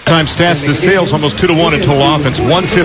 Time stats, the Sales almost 2-1 in total offense,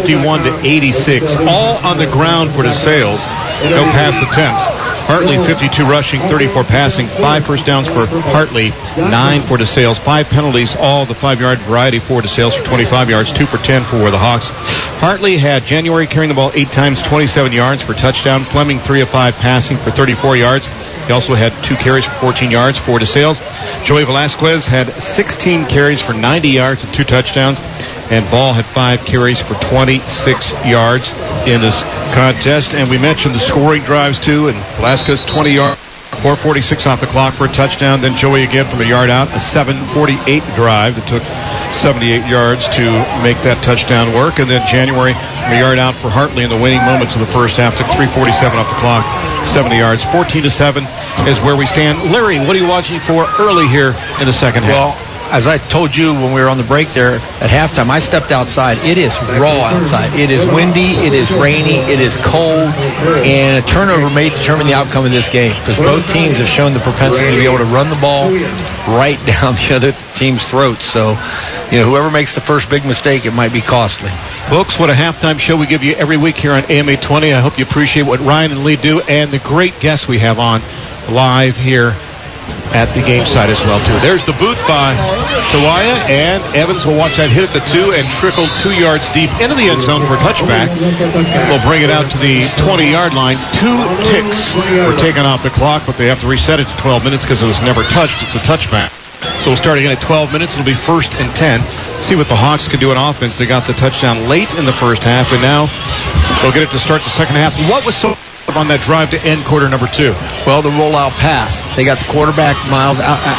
151-86. All on the ground for the Sales. No pass attempts. Hartley 52 rushing, 34 passing, 5 first downs for Hartley, 9 for the Sales, 5 penalties, all the 5-yard variety for the Sales for 25 yards, 2 for 10 for the Hawks. Hartley had January carrying the ball 8 times, 27 yards for touchdown. Fleming 3 of 5 passing for 34 yards. He also had 2 carries for 14 yards for the Sales. Joey Velasquez had 16 carries for 90 yards and 2 touchdowns. And Ball had 5 carries for 26 yards in this contest. And we mentioned the scoring drives, too. And Velasquez, 20 yards, 4:46 off the clock for a touchdown. Then Joey again from a yard out, a 7:48 drive that took 78 yards to make that touchdown work. And then January from a yard out for Hartley in the waning moments of the first half, took 3:47 off the clock, 70 yards. 14-7 is where we stand. Larry, what are you watching for early here in the second half? Well, as I told you when we were on the break there at halftime, I stepped outside. It is raw outside. It is windy. It is rainy. It is cold. And a turnover may determine the outcome of this game because both teams have shown the propensity to be able to run the ball right down the other team's throats. So, whoever makes the first big mistake, it might be costly. Folks, what a halftime show we give you every week here on AM 820. I hope you appreciate what Ryan and Lee do and the great guests we have on live here at the game site as well, too. There's the boot by Sawaya, and Evans will watch that hit at the 2 and trickle 2 yards deep into the end zone for a touchback. They'll bring it out to the 20-yard line. 2 ticks were taken off the clock, but they have to reset it to 12 minutes because it was never touched. It's a touchback. So we'll start again at 12 minutes. It'll be 1st and 10. See what the Hawks can do on offense. They got the touchdown late in the first half, and now they'll get it to start the second half. What was so on that drive to end quarter number 2? Well, the rollout pass. They got the quarterback Miles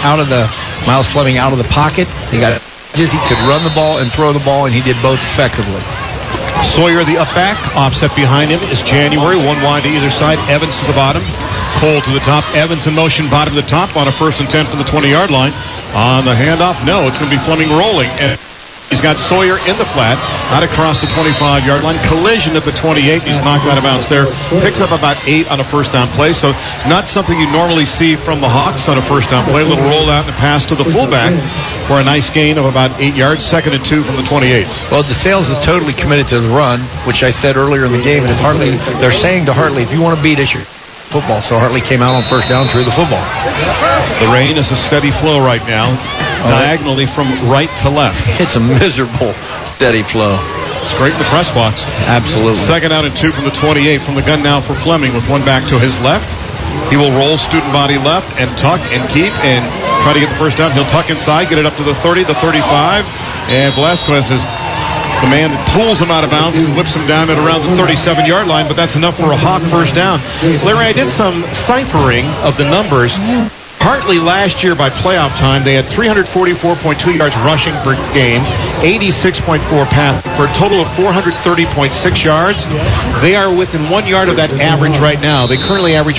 Fleming out of the pocket. They got he could run the ball and throw the ball, and he did both effectively. Sawyer, the up back, offset behind him is January, 1 wide to either side. Evans to the bottom, Cole to the top. Evans in motion, bottom to the top on a 1st and 10 from the 20-yard line. On the handoff, no, it's going to be Fleming rolling. And he's got Sawyer in the flat, out across the 25-yard line. Collision at the 28. He's knocked out of bounds there. Picks up about 8 on a first down play. So not something you normally see from the Hawks on a first down play. A little rollout and a pass to the fullback for a nice gain of about 8 yards. 2nd and 2 from the 28. Well, DeSales is totally committed to the run, which I said earlier in the game. And if Hartley, they're saying to Hartley, if you want to beat us, you're football. So Hartley came out on first down through the football. The rain is a steady flow right now, diagonally from right to left. It's a miserable steady flow. It's great in the press box. Absolutely. 2nd out and 2 from the 28. From the gun now for Fleming with one back to his left. He will roll student body left and tuck and keep and try to get the first down. He'll tuck inside, get it up to the 30, the 35, and Velasquez is the man that pulls him out of bounds and whips him down at around the 37-yard line, but that's enough for a Hawk first down. Larry, I did some ciphering of the numbers. Hartley last year by playoff time, they had 344.2 yards rushing per game, 86.4 passing, for a total of 430.6 yards. They are within 1 yard of that average right now. They currently average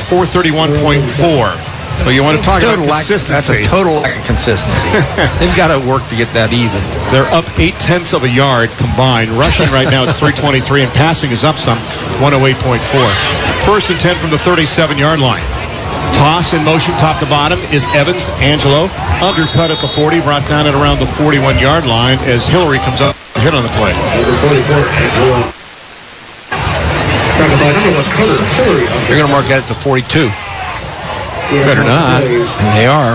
431.4. So you want to talk about consistency. That's a total lack of consistency. They've got to work to get that even. They're up 0.8 of a yard combined. Rushing right now is 323, and passing is up some, 108.4. 1st and 10 from the 37-yard line. Toss in motion, top to bottom, is Evans. Angelo, undercut at the 40, brought down at around the 41-yard line as Hillary comes up and hit on the play. They're going to mark that at the 42. Better not. And they are.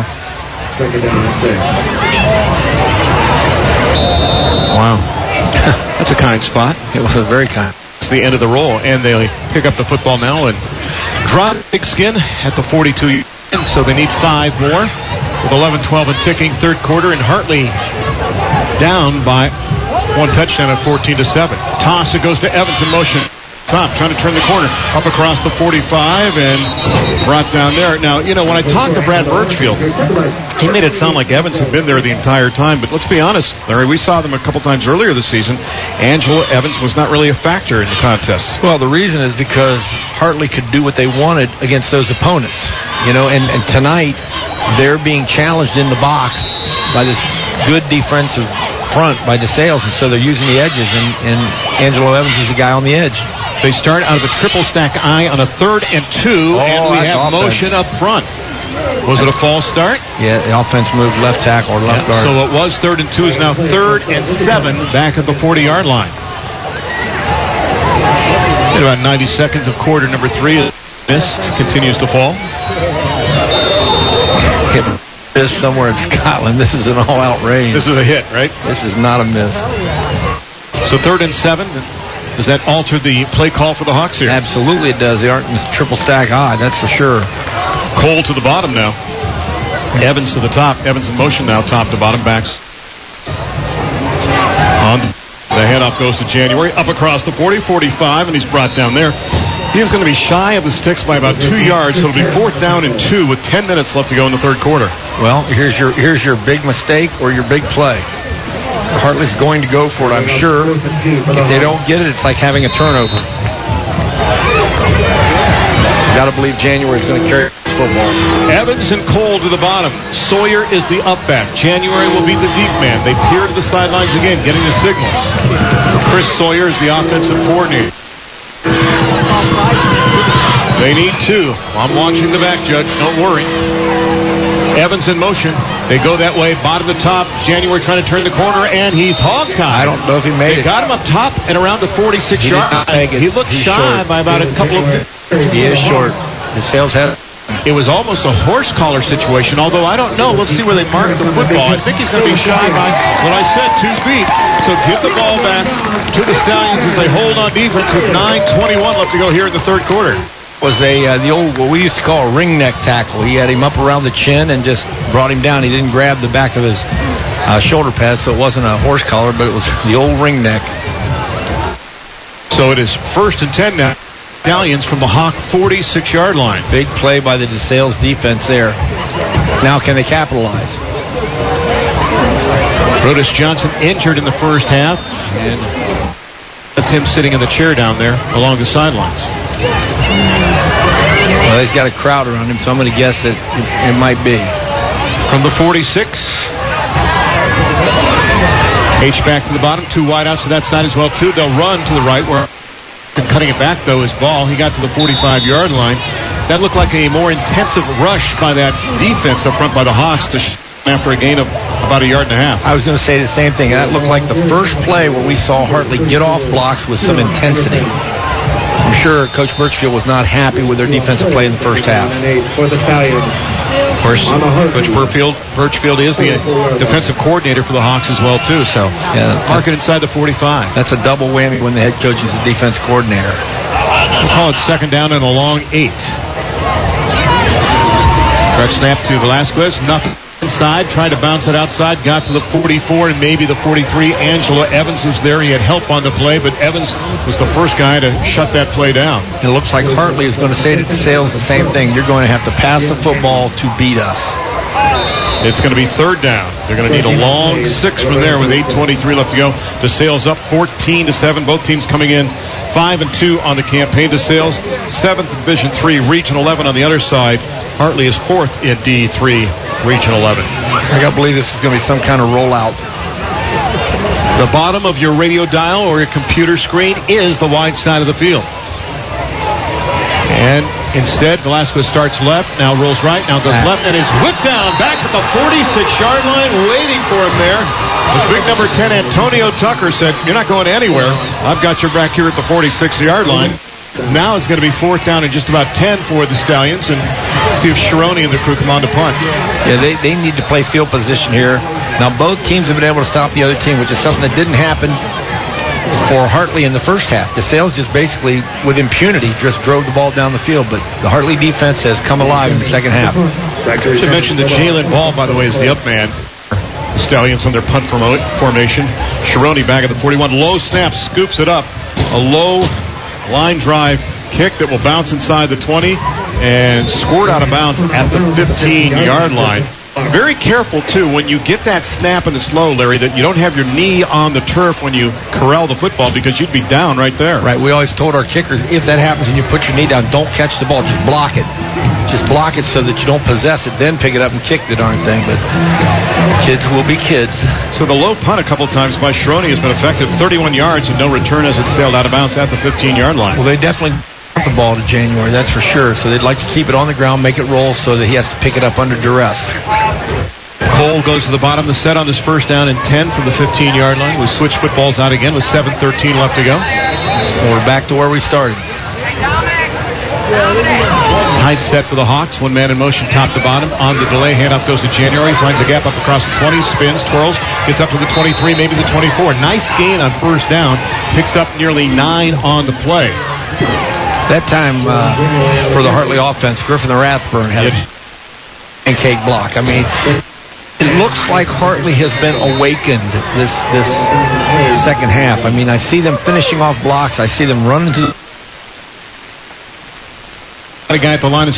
Wow. That's a kind spot. It was a very kind. It's the end of the roll, and they pick up the football now and drop Pigskin at the 42. So they need 5 more with 11-12 and ticking, third quarter, and Hartley down by 1 touchdown at 14-7. Toss, it goes to Evans in motion. Top, trying to turn the corner, up across the 45 and brought down there. Now, when I talked to Brad Birchfield, he made it sound like Evans had been there the entire time. But let's be honest, Larry, we saw them a couple times earlier this season. Angelo Evans was not really a factor in the contest. Well, the reason is because Hartley could do what they wanted against those opponents. And tonight they're being challenged in the box by this good defensive front by DeSales, and so they're using the edges, and Angelo Evans is the guy on the edge. They start out of a triple stack I on a 3rd and 2, and we have motion up front. Was it a false start? Yeah, the offense moved left tackle or left guard. So it was 3rd and 2, is now 3rd and 7 back at the 40-yard line. In about 90 seconds of quarter number 3, missed, continues to fall. Hit somewhere in Scotland. This is an all-out range. This is a hit, right? This is not a miss. So 3rd and 7. Does that alter the play call for the Hawks here? Absolutely it does. They aren't in triple stack high, that's for sure. Cole to the bottom now. Evans to the top. Evans in motion now, top to bottom, backs. On the handoff goes to January. Up across the 40, 45, and he's brought down there. He's going to be shy of the sticks by about 2 yards, so it'll be 4th down and 2 with 10 minutes left to go in the third quarter. Well, here's your big mistake or your big play. Hartley's going to go for it, I'm sure. If they don't get it, it's like having a turnover. You've got to believe January's going to carry this football. Evans and Cole to the bottom. Sawyer is the up back. January will be the deep man. They peer to the sidelines again, getting the signals. Chris Sawyer is the offensive coordinator. They need 2. I'm watching the back, Judge. Don't worry. Evans in motion. They go that way, bottom to top. January trying to turn the corner, and he's hog-tied. I don't know if he made it. They got him up top and around the 46-yard line. He looked shy by about a couple of feet. He is short. The Sales had. It was almost a horse collar situation, although I don't know. Let's see where they mark the football. I think he's going to be shy by what I said, 2 feet. So give the ball back to the Stallions as they hold on defense with 9:21 left to go here in the third quarter. Was the old, what we used to call a ring neck tackle. He had him up around the chin and just brought him down. He didn't grab the back of his shoulder pad, so it wasn't a horse collar, but it was the old ring neck. So it is 1st and 10 now. Stallions from the Hawk 46-yard line. Big play by the DeSales defense there. Now can they capitalize? Brodus Johnson injured in the first half, and that's him sitting in the chair down there along the sidelines. Well, he's got a crowd around him, so I'm going to guess that it might be. From the 46, H back to the bottom, 2 wideouts to that side as well, too. They'll run to the right, where cutting it back, though, is Ball. He got to the 45-yard line. That looked like a more intensive rush by that defense up front by the Hawks to after a gain of about 1.5 yards. I was going to say the same thing. That looked like the first play where we saw Hartley get off blocks with some intensity. I'm sure Coach Birchfield was not happy with their defensive play in the first half. Of course, Coach Birchfield is the defensive coordinator for the Hawks as well, too. So, mark it inside the 45. That's a double whammy when the head coach is the defense coordinator. We'll call it 2nd down and a long 8. Correct snap to Velasquez. Nothing inside. Tried to bounce it outside. Got to the 44 and maybe the 43. Angelo Evans was there. He had help on the play, but Evans was the first guy to shut that play down. It looks like Hartley is going to say to DeSales the same thing. You're going to have to pass the football to beat us. It's going to be 3rd down. They're going to need a long 6 from there with 8:23 left to go. DeSales up 14-7. Both teams coming in 5-2 on the campaign. DeSales 7th Division III, Region 11 on the other side. Hartley is 4th in D3, Region 11. I got to believe this is going to be some kind of rollout. The bottom of your radio dial or your computer screen is the wide side of the field. And instead, Velasquez starts left, now rolls right, now goes left, and is whipped down back at the 46-yard line, waiting for him there. As big number 10, Antonio Tucker, said, "You're not going anywhere. I've got your back here at the 46-yard line." Now it's going to be 4th down and just about 10 for the Stallions, and see if Sharoni and the crew come on to punt. Yeah, they need to play field position here. Now both teams have been able to stop the other team, which is something that didn't happen for Hartley in the first half. DeSales just basically, with impunity, just drove the ball down the field, but the Hartley defense has come alive in the second half. I should mention that Jalen Ball, by the way, is the up man. The Stallions on their punt formation. Sharoni back at the 41. Low snap, scoops it up. A low line drive kick that will bounce inside the 20 and scored out of bounds at the 15-yard line. Very careful, too, when you get that snap in the slow, Larry, that you don't have your knee on the turf when you corral the football, because you'd be down right there. Right. We always told our kickers, if that happens and you put your knee down, don't catch the ball. Just block it. Just block it so that you don't possess it, then pick it up and kick the darn thing. But kids will be kids. So the low punt a couple times by Sharoni has been effective. 31 yards and no return as it sailed out of bounds at the 15-yard line. Well, they definitely the ball to January, that's for sure. So they'd like to keep it on the ground, make it roll so that he has to pick it up under duress. Cole goes to the bottom of the set on this first down and 10 from the 15-yard line. We switch footballs out again with 7:13 left to go. So we're back to where we started. Tight set for the Hawks. One man in motion, top to bottom. On the delay, handoff goes to January. Finds a gap up across the 20, spins, twirls, gets up to the 23, maybe the 24. Nice gain on first down. Picks up nearly 9 on the play. That time for the Hartley offense, Griffin the Rathburn had a pancake block. I mean, it looks like Hartley has been awakened this second half. I mean, I see them finishing off blocks. I see them running to a guy at the line of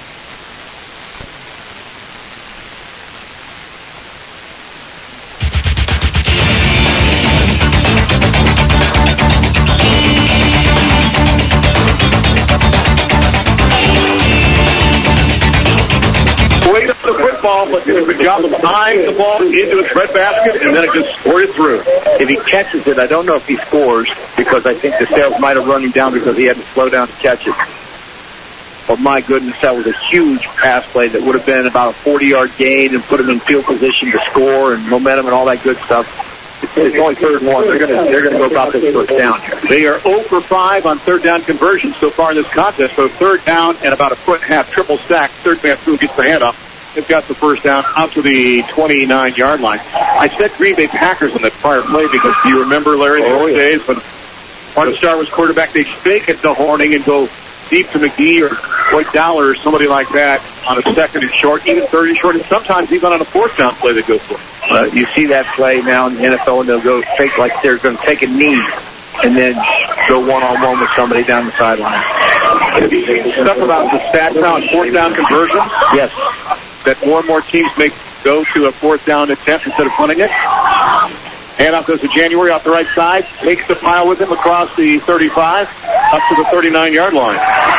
but did a good job of eyeing the ball into its red basket, and then it just squirted through. If he catches it, I don't know if he scores, because I think the Sales might have run him down because he had to slow down to catch it. But my goodness, that was a huge pass play that would have been about a 40-yard gain and put him in field position to score and momentum and all that good stuff. It's only 3rd and 1. They're going to go about this first down here. They are 0 for 5 on third down conversions so far in this contest. So third down and about a foot and a half triple stack. Third man through gets the handoff. They've got the first down out to the 29-yard line. I said Green Bay Packers in that prior play because do you remember, Larry, those days when Martin Starr was quarterback, they'd fake it to Horning and go deep to McGee or White Dowler or somebody like that on a second and short, even 30 short, and sometimes even on a fourth down play they go for it. You see that play now in the NFL, and they'll go fake like they're going to take a knee and then go one-on-one with somebody down the sideline. Have you seen stuff about the stats now on fourth down conversions? Yes. That more and more teams may go to a fourth down attempt instead of punting it. Handoff goes to January off the right side. Takes the pile with him across the 35 up to the 39-yard line.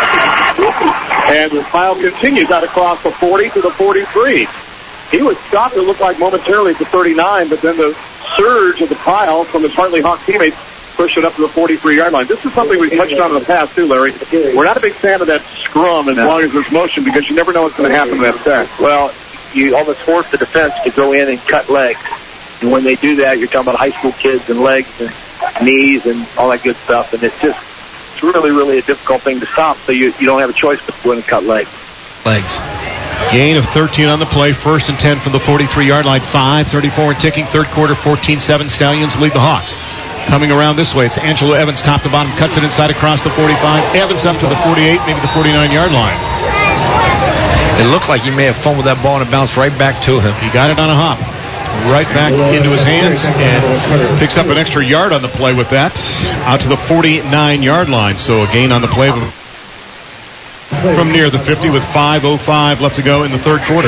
And the pile continues out across the 40 to the 43. He was stopped, it looked like momentarily at the 39, but then the surge of the pile from his Hartley Hawk teammates pushed it up to the 43-yard line. This is something we've touched on in the past, too, Larry. We're not a big fan of that scrum as long as there's motion because you never know what's going to happen to that sack. Well, you almost force the defense to go in and cut legs. And when they do that, you're talking about high school kids and legs and knees and all that good stuff. And it's really, really a difficult thing to stop. So you don't have a choice but to go in and cut legs. Gain of 13 on the play. 1st and 10 from the 43-yard line. 5:34 and ticking. Third quarter, 14-7. Stallions lead the Hawks. Coming around this way, it's Angelo Evans, top to bottom, cuts it inside across the 45. Evans up to the 48, maybe the 49-yard line. It looked like he may have fumbled that ball and it bounced right back to him. He got it on a hop. Right back into his hands and picks up an extra yard on the play with that. Out to the 49-yard line. So a gain on the play from near the 50 with 5:05 left to go in the third quarter.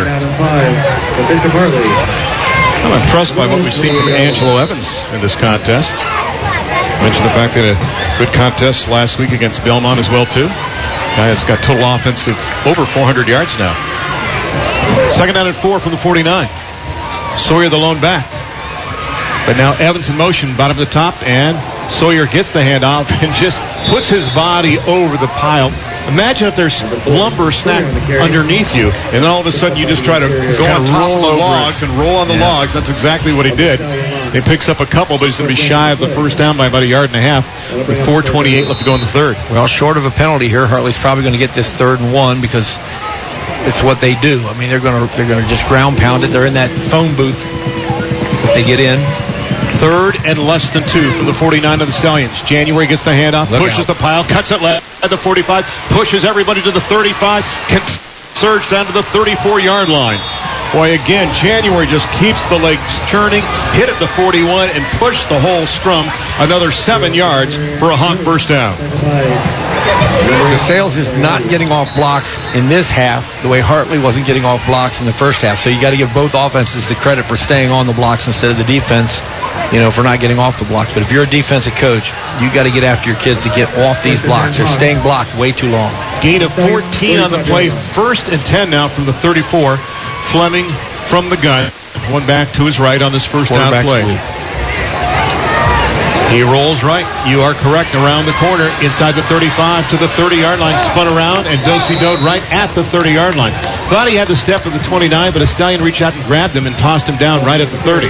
I'm impressed by what we've seen from Angelo Evans in this contest. Mentioned the fact that a good contest last week against Belmont as well, too. Guy has got total offense of over 400 yards now. Second down and 4 from the 49. Sawyer the lone back. But now Evans in motion, bottom of the top, and Sawyer gets the handoff and just puts his body over the pile. Imagine if there's lumber snack underneath you, and then all of a sudden you just try to go on top of the logs and roll on the logs. That's exactly what he did. He picks up a couple, but he's going to be shy of the first down by about a yard and a half with 4:28 left to go in the third. Well, short of a penalty here, Hartley's probably going to get this 3rd and 1 because it's what they do. I mean, they're going to just ground pound it. They're in that phone booth that they get in. 3rd and less than 2 from the 49 of the Stallions. January gets the handoff, pushes the pile, cuts it left at the 45, pushes everybody to the 35, can surge down to the 34-yard line. Boy, again, January just keeps the legs churning, hit at the 41, and push the whole scrum another 7 yards for a Hawk first down. The Sales is not getting off blocks in this half the way Hartley wasn't getting off blocks in the first half. So you got to give both offenses the credit for staying on the blocks instead of the defense, for not getting off the blocks. But if you're a defensive coach, you got to get after your kids to get off these blocks. They're staying blocked way too long. Gain of 14 on the play. 1st and 10 now from the 34. Fleming from the gun. One back to his right on this first down play. Sweep. He rolls right. You are correct. Around the corner, inside the 35 to the 30-yard line, spun around, and Dosey-Doed right at the 30-yard line. Thought he had the step of the 29, but a Stallion reached out and grabbed him and tossed him down right at the 30.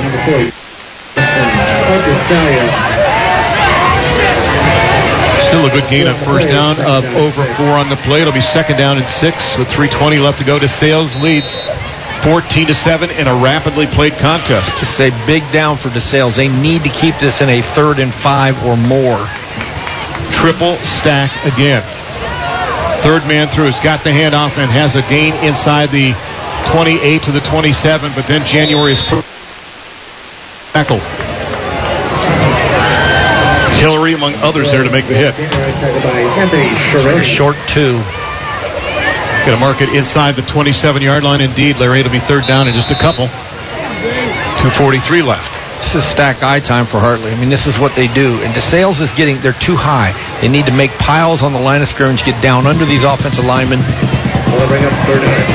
Still a good gain on first down of over 4 on the play. It'll be second down and 6 with 3:20 left to go. DeSales leads 14-7 in a rapidly played contest. Just a big down for DeSales. They need to keep this in a 3rd and 5 or more. Triple stack again. Third man through. Has got the handoff and has a gain inside the 28 to the 27, but then January is tackled. Hillary, among others, there to make the hit. It's like a short 2. Going to mark it inside the 27-yard line. Indeed, Larry, it'll be third down in just a couple. 2:43 left. This is stack eye time for Hartley. I mean, this is what they do. And DeSales is they're too high. They need to make piles on the line of scrimmage, get down under these offensive linemen. We'll bring up third and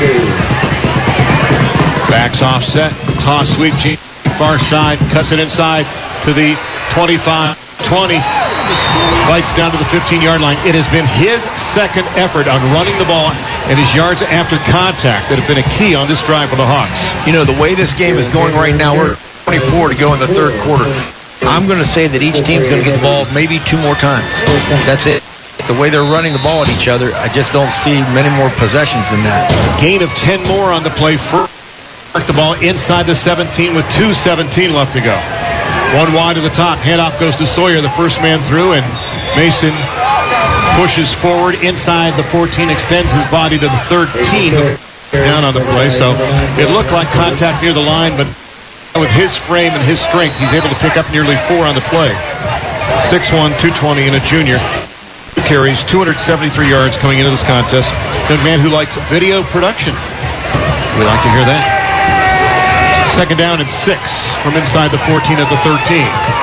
2. Backs offset. Toss sweep. Far side. Cuts it inside to the 25. 20, bites down to the 15-yard line. It has been his second effort on running the ball and his yards after contact that have been a key on this drive for the Hawks. You know, the way this game is going right now, we're 24 to go in the third quarter. I'm going to say that each team's going to get the ball maybe 2 more times. That's it. The way they're running the ball at each other, I just don't see many more possessions than that. Gain of 10 more on the play. The ball inside the 17 with 2:17 left to go. One wide to the top. Handoff goes to Sawyer, the first man through, and Mason pushes forward inside the 14, extends his body to the 13 down on the play. So it looked like contact near the line, but with his frame and his strength, he's able to pick up nearly 4 on the play. 6'1", 220, and a junior. Carries 273 yards coming into this contest. A man who likes video production. We like to hear that. Second down and 6 from inside the 14 at the 13.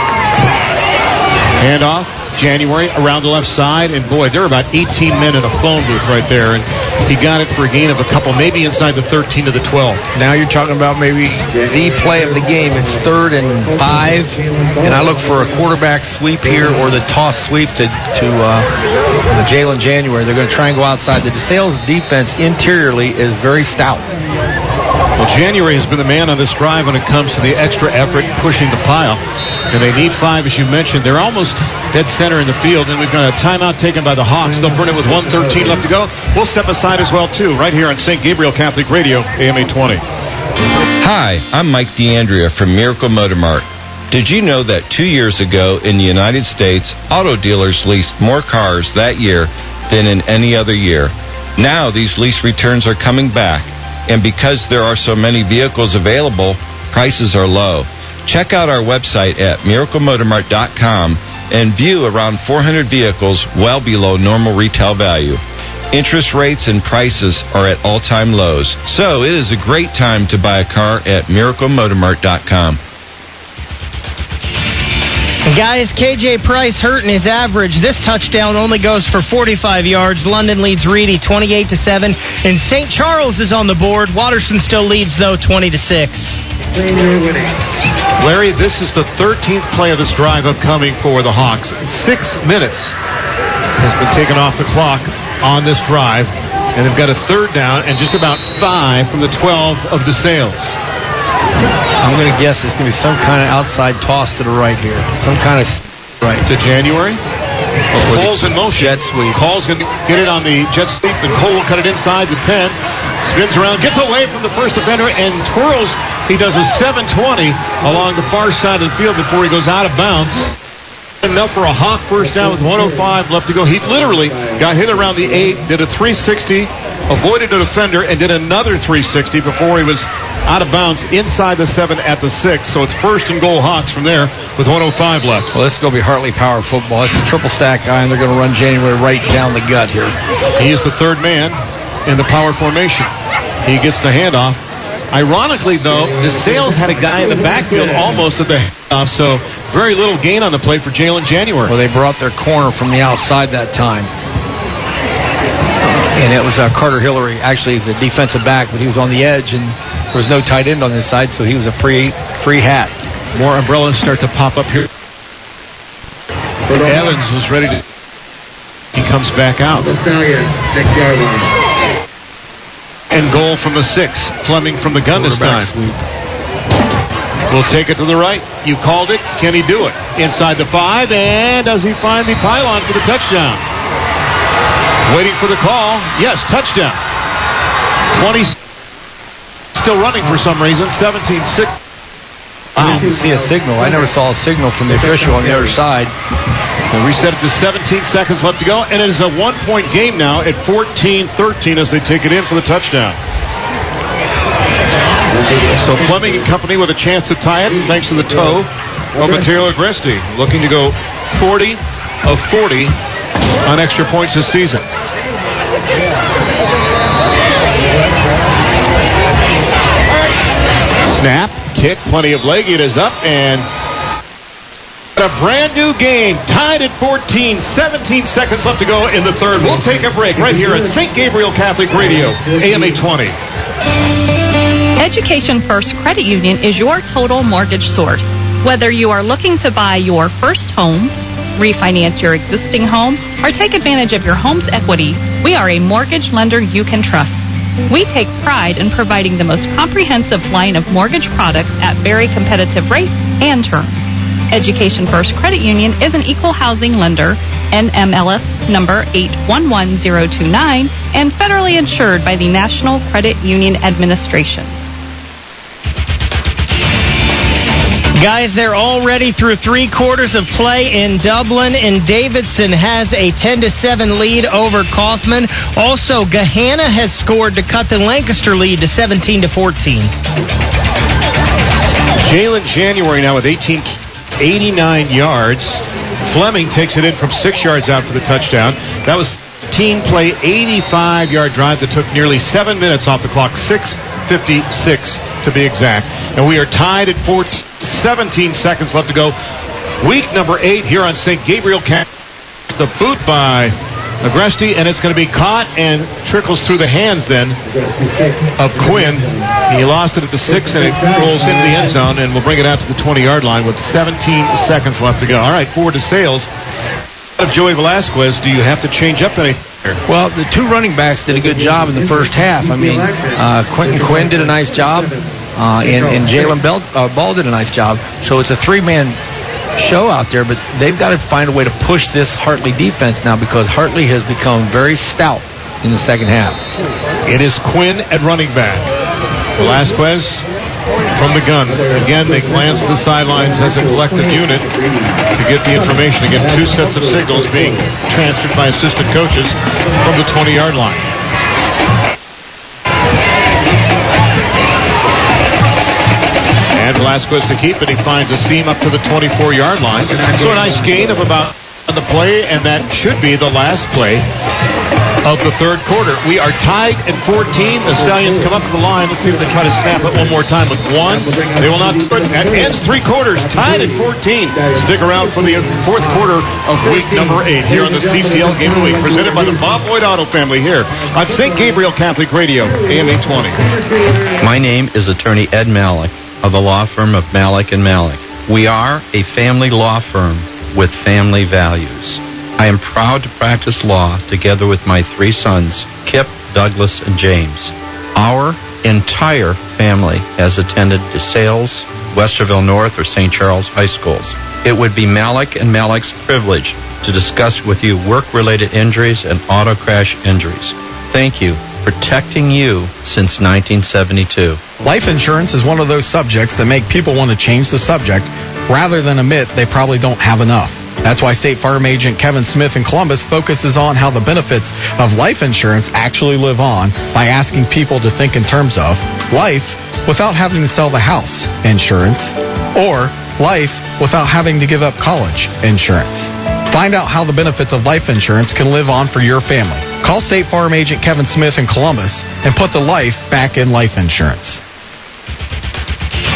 Handoff, January around the left side, and boy, there are about 18 men in a phone booth right there, and he got it for a gain of a couple, maybe inside the 13 to the 12. Now you're talking about maybe the play of the game. It's 3rd and 5, and I look for a quarterback sweep here or the toss sweep to Jalen January. They're going to try and go outside. The DeSales defense interiorly is very stout. Well, January has been the man on this drive when it comes to the extra effort pushing the pile. And they need 5, as you mentioned. They're almost dead center in the field, and we've got a timeout taken by the Hawks. They'll burn it with 1:13 left to go. We'll step aside as well, too, right here on St. Gabriel Catholic Radio, AM 820. Hi, I'm Mike D'Andrea from Miracle Motor Mart. Did you know that 2 years ago in the United States, auto dealers leased more cars that year than in any other year? Now these lease returns are coming back. And because there are so many vehicles available, prices are low. Check out our website at miraclemotormart.com and view around 400 vehicles well below normal retail value. Interest rates and prices are at all-time lows. So it is a great time to buy a car at miraclemotormart.com. Guys, KJ Price hurt in his average. This touchdown only goes for 45 yards. London leads Reedy 28-7, and St. Charles is on the board. Watterson still leads, though, 20-6. Larry, this is the 13th play of this drive upcoming for the Hawks. 6 minutes has been taken off the clock on this drive, and they've got a third down and just about 5 from the 12 of DeSales. I'm going to guess it's going to be some kind of outside toss to the right here. Some kind of right. To January. Cole's in motion. Jet sweep. Cole's going to get it on the jet sweep, and Cole will cut it inside the 10. Spins around, gets away from the first defender, and twirls. He does a 720 along the far side of the field before he goes out of bounds. Enough for a Hawk first down with 105 left to go. He literally got hit around the 8, did a 360, avoided a defender, and did another 360 before he was out of bounds inside the 7 at the 6. So it's first and goal Hawks from there with 105 left. Well, this is going to be Hartley Power football. It's a triple stack guy, and they're going to run January right down the gut here. He is the third man in the power formation. He gets the handoff. Ironically, though, DeSales had a guy in the backfield almost at the handoff, so very little gain on the play for Jalen January. Well, they brought their corner from the outside that time. And it was Carter Hillary. Actually, he's a defensive back, but he was on the edge, and there was no tight end on this side, so he was a free hat. More umbrellas start to pop up here. Evans was ready to... He comes back out. And goal from the 6. Fleming from the gun this time. Will take it to the right. You called it. Can he do it? Inside the 5, and does he find the pylon for the touchdown? Waiting for the call. Yes, touchdown. 20 still running for some reason. 17-6. I didn't see a signal. I never saw a signal from the official on the other side. So reset it to 17 seconds left to go, and it is a 1-point game now at 14-13 as they take it in for the touchdown. So Fleming and company with a chance to tie it thanks to the toe of Matteo Agresti, looking to go 40 of 40 on extra points this season. Snap, kick, plenty of leg. It is up, and a brand new game, tied at 14, 17 seconds left to go in the third. We'll take a break right here at St. Gabriel Catholic Radio, AM 820. Education First Credit Union is your total mortgage source. Whether you are looking to buy your first home, refinance your existing home, or take advantage of your home's equity, we are a mortgage lender you can trust. We take pride in providing the most comprehensive line of mortgage products at very competitive rates and terms. Education First Credit Union is an equal housing lender, NMLS number 811029, and federally insured by the National Credit Union Administration. Guys, they're already through 3 quarters of play in Dublin, and Davidson has a 10-7 lead over Kaufman. Also, Gahanna has scored to cut the Lancaster lead to 17-14. Jalen January now with 89 yards. Fleming takes it in from 6 yards out for the touchdown. That was team play, 85-yard drive that took nearly 7 minutes off the clock, 6:56 to be exact. And we are tied at 17 seconds left to go. Week number 8 here on St. Gabriel Catholic. The boot by Agresti, and it's going to be caught and trickles through the hands then of Quinn. He lost it at the 6, and it rolls into the end zone, and we'll bring it out to the 20-yard line with 17 seconds left to go. All right, forward to Sales. Of Joey Velasquez, do you have to change up anything? Well, the 2 running backs did a good job in the first half. I mean, Quentin Quinn did a nice job, and Jalen Ball did a nice job. So it's a 3-man show out there, but they've got to find a way to push this Hartley defense now because Hartley has become very stout in the second half. It is Quinn at running back. Velasquez from the gun. Again, they glance to the sidelines as a collective unit to get the information. Again, 2 sets of signals being transferred by assistant coaches from the 20-yard line. And Velasquez to keep it. He finds a seam up to the 24-yard line. So a nice gain of about on the play, and that should be the last play of the third quarter. We are tied at 14. The Stallions come up to the line. Let's see if they try to snap it one more time with 1. They will not do it. That ends 3 quarters. Tied at 14. Stick around for the fourth quarter of week number 8 here on the CCL Game of the Week, presented by the Bob Boyd Auto family here on St. Gabriel Catholic Radio, AM 820. My name is attorney Ed Malik of the law firm of Malik & Malik. We are a family law firm with family values. I am proud to practice law together with my 3 sons, Kip, Douglas, and James. Our entire family has attended DeSales, Westerville North, or St. Charles High Schools. It would be Malik & Malik's privilege to discuss with you work-related injuries and auto crash injuries. Thank you. Protecting you since 1972. Life insurance is one of those subjects that make people want to change the subject rather than admit they probably don't have enough. That's why State Farm agent Kevin Smith in Columbus focuses on how the benefits of life insurance actually live on by asking people to think in terms of life without having to sell the house insurance, or life without having to give up college insurance. Find out how the benefits of life insurance can live on for your family. Call State Farm agent Kevin Smith in Columbus and put the life back in life insurance.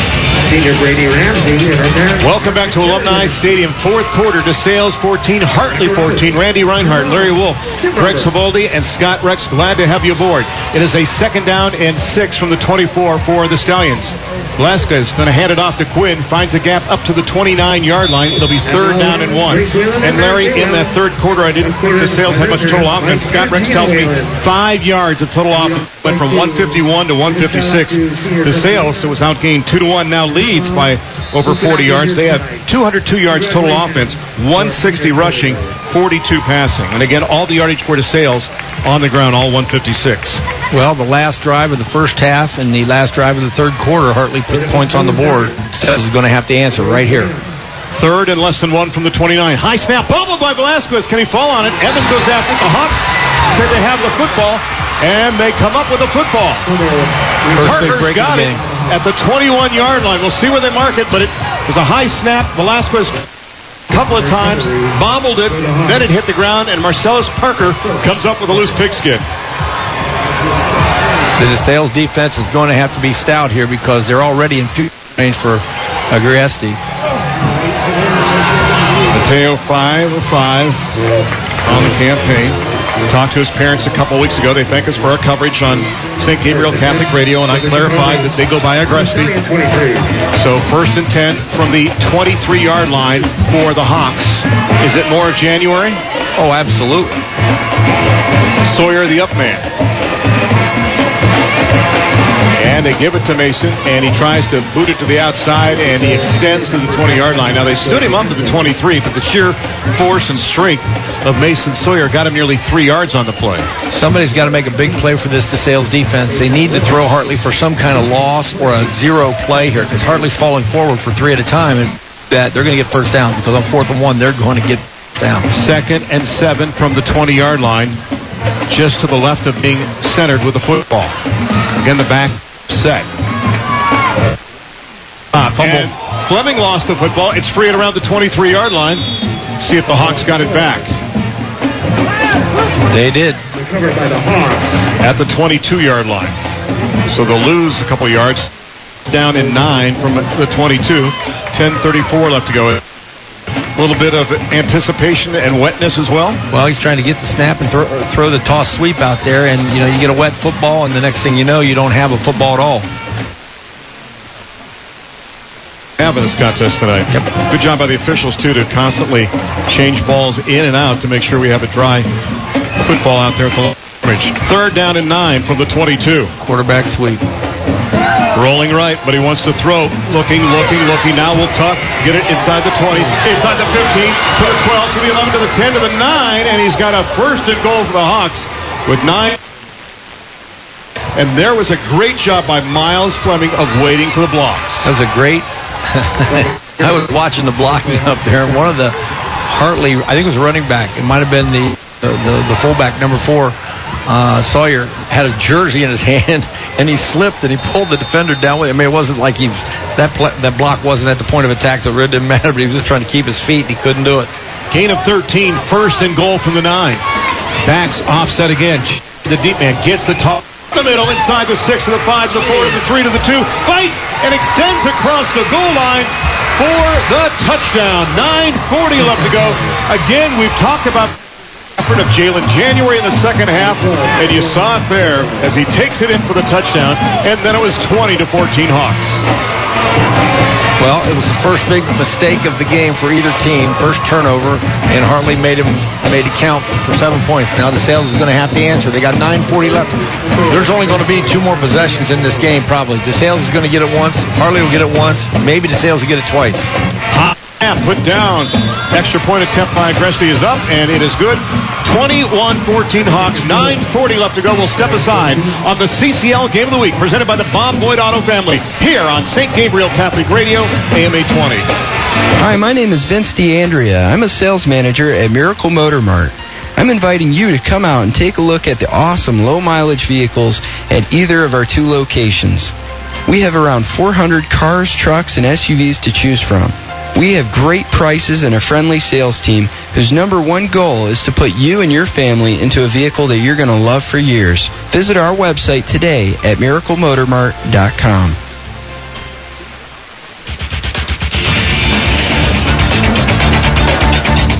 Senior Brady Ramsey right there. Welcome back to Alumni Stadium. Fourth quarter, DeSales 14, Hartley 14. Randy Reinhardt, Larry Wolf, Greg Savoldi, and Scott Rex. Glad to have you aboard. It is a 2nd down and 6 from the 24 for the Stallions. Velasquez going to hand it off to Quinn. Finds a gap up to the 29-yard line. It'll be 3rd down and 1. And Larry, in that third quarter, I didn't think DeSales had much total offense. Scott Rex tells me 5 yards of total offense. Went from 151 to 156. DeSales, who was outgained 2-1, now leads by over 40 yards. They have 202 yards total offense, 160 rushing, 42 passing. And again, all the yardage for DeSales on the ground, all 156. Well, the last drive of the first half and the last drive of the third quarter, Hartley put points on the board. DeSales is going to have to answer right here. 3rd and less than 1 from the 29. High snap, bobbled by Velasquez. Can he fall on it? Evans goes after the Hawks. Say they have the football, and they come up with the football. Partners got it at the 21-yard line. We'll see where they mark it, but it was a high snap. Velasquez a couple of times bobbled it, then it hit the ground, and Marcellus Parker comes up with a loose pigskin. The DeSales defense is going to have to be stout here because they're already in range for Agresti. Mateo 5 of 5 on the campaign. We talked to his parents a couple weeks ago. They thank us for our coverage on St. Gabriel Catholic Radio, and I clarified that they go by Agresti. So 1st and 10 from the 23-yard line for the Hawks. Is it more of January? Oh, absolutely. Sawyer, the up man. And they give it to Mason, and he tries to boot it to the outside, and he extends to the 20-yard line. Now, they stood him up to the 23, but the sheer force and strength of Mason Sawyer got him nearly 3 yards on the play. Somebody's got to make a big play for this DeSales defense. They need to throw Hartley for some kind of loss or a zero play here, because Hartley's falling forward for 3 at a time, and that they're going to get first down, because on 4th and 1, they're going to get down. 2nd and 7 from the 20-yard line, just to the left of being centered with the football. Again, the back set. Fumble. Fleming lost the football. It's free at around the 23-yard line. See if the Hawks got it back. They did. Recovered by the Hawks. At the 22-yard line. So they'll lose a couple yards. Down in 9 from the 22. 10:34 left to go. A little bit of anticipation and wetness as well. Well, he's trying to get the snap and throw the toss sweep out there, and you get a wet football, and the next thing you know, you don't have a football at all. Having this contest tonight. Yep. Good job by the officials too to constantly change balls in and out to make sure we have a dry football out there at the bridge. 3rd down and 9 from the 22. Quarterback sweep. Rolling right, but he wants to throw. Looking. Now will Tuck get it inside the 20, inside the 15, to the 12, to the 11, to the 10, to the 9, and he's got a 1st and goal for the Hawks with 9. And there was a great job by Miles Fleming of waiting for the blocks. That was a great... I was watching the blocking up there, and one of the Hartley, I think it was running back, it might have been the fullback, number 4, Sawyer, had a jersey in his hand, and he slipped, and he pulled the defender down with it. I mean, it wasn't like that block wasn't at the point of attack, so it really didn't matter, but he was just trying to keep his feet, and he couldn't do it. Gain of 13, 1st and goal from the 9. Backs offset again. The deep man gets the top. The middle, inside the 6 to the 5 to the 4 to the 3 to the 2. Fights and extends across the goal line for the touchdown. 9:40 left to go. Again, we've talked about the effort of Jalen January in the second half, and you saw it there as he takes it in for the touchdown, and then it was 20-14 Hawks. Well, it was the first big mistake of the game for either team. First turnover, and Hartley made it count for 7 points. Now DeSales is going to have to answer. They got 9:40 left. There's only going to be 2 more possessions in this game, probably. DeSales is going to get it once. Hartley will get it once. Maybe DeSales will get it twice. Put down. Extra point attempt by Agresti is up, and it is good. 21-14 Hawks. 9:40 left to go. We'll step aside on the CCL Game of the Week, presented by the Bob Boyd Auto Family, here on St. Gabriel Catholic Radio, AM 820. Hi, my name is Vince DeAndrea. I'm a sales manager at Miracle Motor Mart. I'm inviting you to come out and take a look at the awesome low-mileage vehicles at either of our 2 locations. We have around 400 cars, trucks, and SUVs to choose from. We have great prices and a friendly sales team whose number 1 goal is to put you and your family into a vehicle that you're going to love for years. Visit our website today at miraclemotormart.com.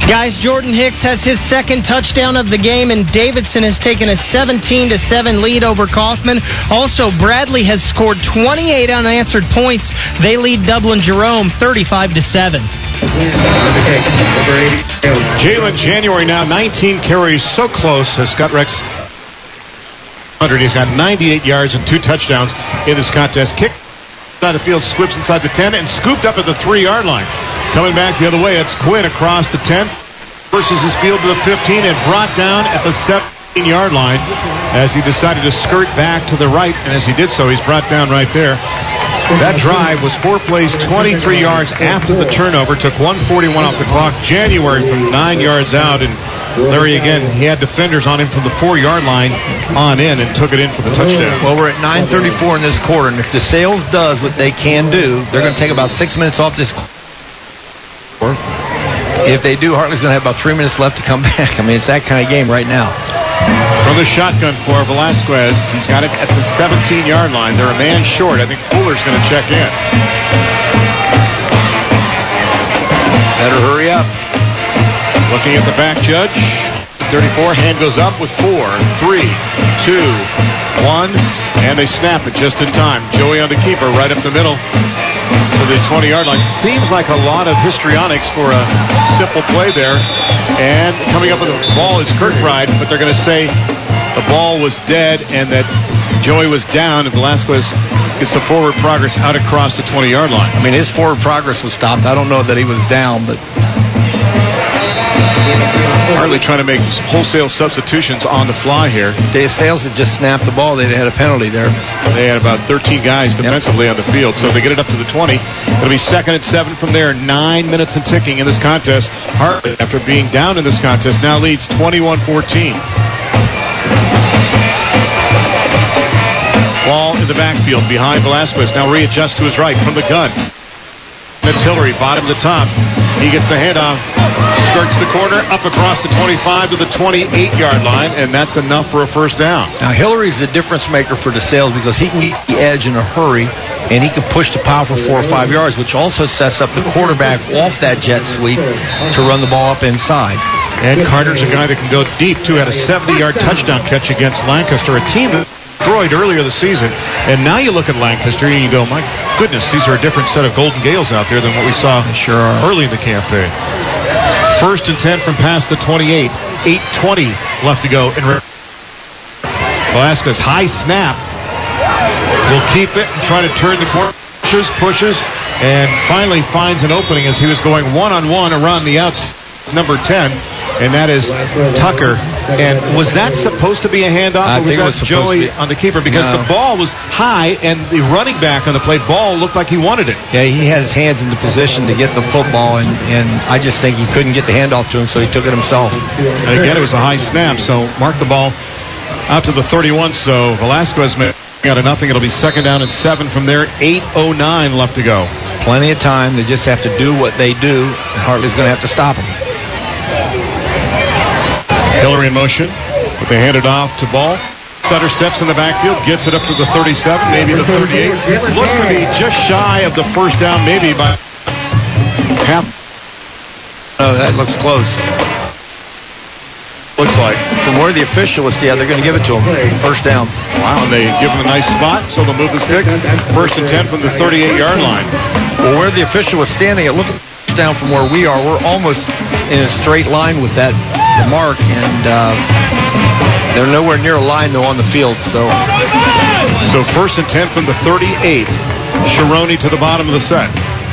Guys, Jordan Hicks has his second touchdown of the game, and Davidson has taken a 17-7 lead over Kaufman. Also, Bradley has scored 28 unanswered points. They lead Dublin Jerome 35-7. Jalen January now 19 carries, so close as Scott Rex. He's got 98 yards and 2 touchdowns in this contest. Kick out of the field, squips inside the 10 and scooped up at the 3-yard line. Coming back the other way, it's Quinn across the 10, versus his field to the 15 and brought down at the 17-yard line as he decided to skirt back to the right, and as he did so, he's brought down right there. That drive was 4 plays, 23 yards after the turnover, took 1:41 off the clock. January from 9 yards out, and Larry again, he had defenders on him from the 4-yard line on in and took it in for the touchdown. Well, we're at 9:34 in this quarter, and if DeSales does what they can do, they're going to take about 6 minutes off this quarter. If they do, Hartley's going to have about 3 minutes left to come back. I mean, it's that kind of game right now. From the shotgun for Velasquez, he's got it at the 17-yard line. They're a man short. I think Fuller's going to check in. Better hurry up. Looking at the back judge. 34, hand goes up with 4, 3, 2, 1, and they snap it just in time. Joey on the keeper right up the middle to the 20-yard line. Seems like a lot of histrionics for a simple play there. And coming up with the ball is Kirkbride, but they're going to say the ball was dead and that Joey was down, and Velasquez gets the forward progress out across the 20-yard line. I mean, his forward progress was stopped. I don't know that he was down, but Hartley trying to make wholesale substitutions on the fly here. DeSales had just snapped the ball. They'd had a penalty there. They had about 13 guys defensively on the field, so they get it up to the 20. It'll be 2nd and 7 from there. 9 minutes and ticking in this contest. Hartley, after being down in this contest, now leads 21-14. Ball in the backfield behind Velasquez. Now readjusts to his right from the gun. It's Hillary, bottom to top. He gets the handoff, skirts the corner, up across the 25 to the 28-yard line, and that's enough for a first down. Now, Hillary's the difference maker for DeSales because he can get the edge in a hurry, and he can push the pile for 4 or 5 yards, which also sets up the quarterback off that jet sweep to run the ball up inside. And Carter's a guy that can go deep, too. Had a 70-yard touchdown catch against Lancaster, a team that destroyed earlier this season. And now you look at Lancaster and you go, my goodness, these are a different set of Golden Gales out there than what we saw early in the campaign. 1st and 10 from past the 28. 8:20 left to go. Velasquez, high snap. Will keep it and try to turn the corner. Pushes, and finally finds an opening as he was going one-on-one around the outside. Number 10, and that is Tucker. And was that supposed to be a handoff, or was that Joey on the keeper? Because the ball was high, and the running back on the play ball looked like he wanted it. Yeah, he had his hands in the position to get the football, and I just think he couldn't get the handoff to him, so he took it himself. And again, it was a high snap, so mark the ball out to the 31, so Velasquez got a nothing. It'll be 2nd down and 7 from there. 8:09 left to go. Plenty of time. They just have to do what they do, and Hartley's going to have to stop them. Hillary in motion, but they hand it off to Ball. Sutter steps in the backfield, gets it up to the 37, maybe the 38. Looks to be just shy of the first down, maybe by half. Oh, that looks close. Looks like. From where the official was, they're going to give it to him. First down. Wow, and they give him a nice spot, so they'll move the sticks. 1st and 10 from the 38-yard line. Well, where the official was standing, it looked down from where we are. We're almost in a straight line with the mark, and they're nowhere near a line, though, on the field. So 1st and 10 from the 38. Sharoni to the bottom of the set.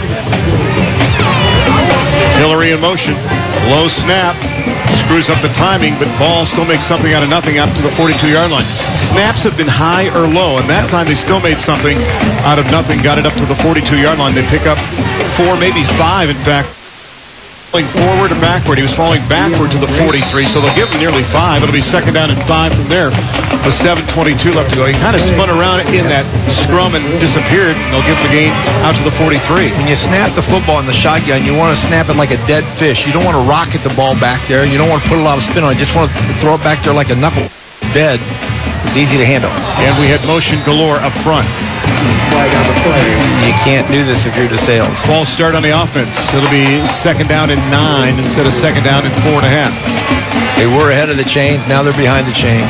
Hillary in motion. Low snap. Screws up the timing, but Ball still makes something out of nothing up to the 42-yard line. Snaps have been high or low, and that time they still made something out of nothing, got it up to the 42-yard line. They pick up 4, maybe 5, in fact. Falling forward and backward. He was falling backward to the 43, so they'll give him nearly 5. It'll be 2nd down and 5 from there with 7:22 left to go. He kind of spun around in that scrum and disappeared. They'll give the game out to the 43. When you snap the football in the shotgun, you want to snap it like a dead fish. You don't want to rocket the ball back there. You don't want to put a lot of spin on it. You just want to throw it back there like a knuckle. It's dead. It's easy to handle. And we had motion galore up front. flag on the play. You can't do this if you're DeSales. False start on the offense. It'll be 2nd down and 9 instead of 2nd down and 4.5. They were ahead of the chains. Now they're behind the chains.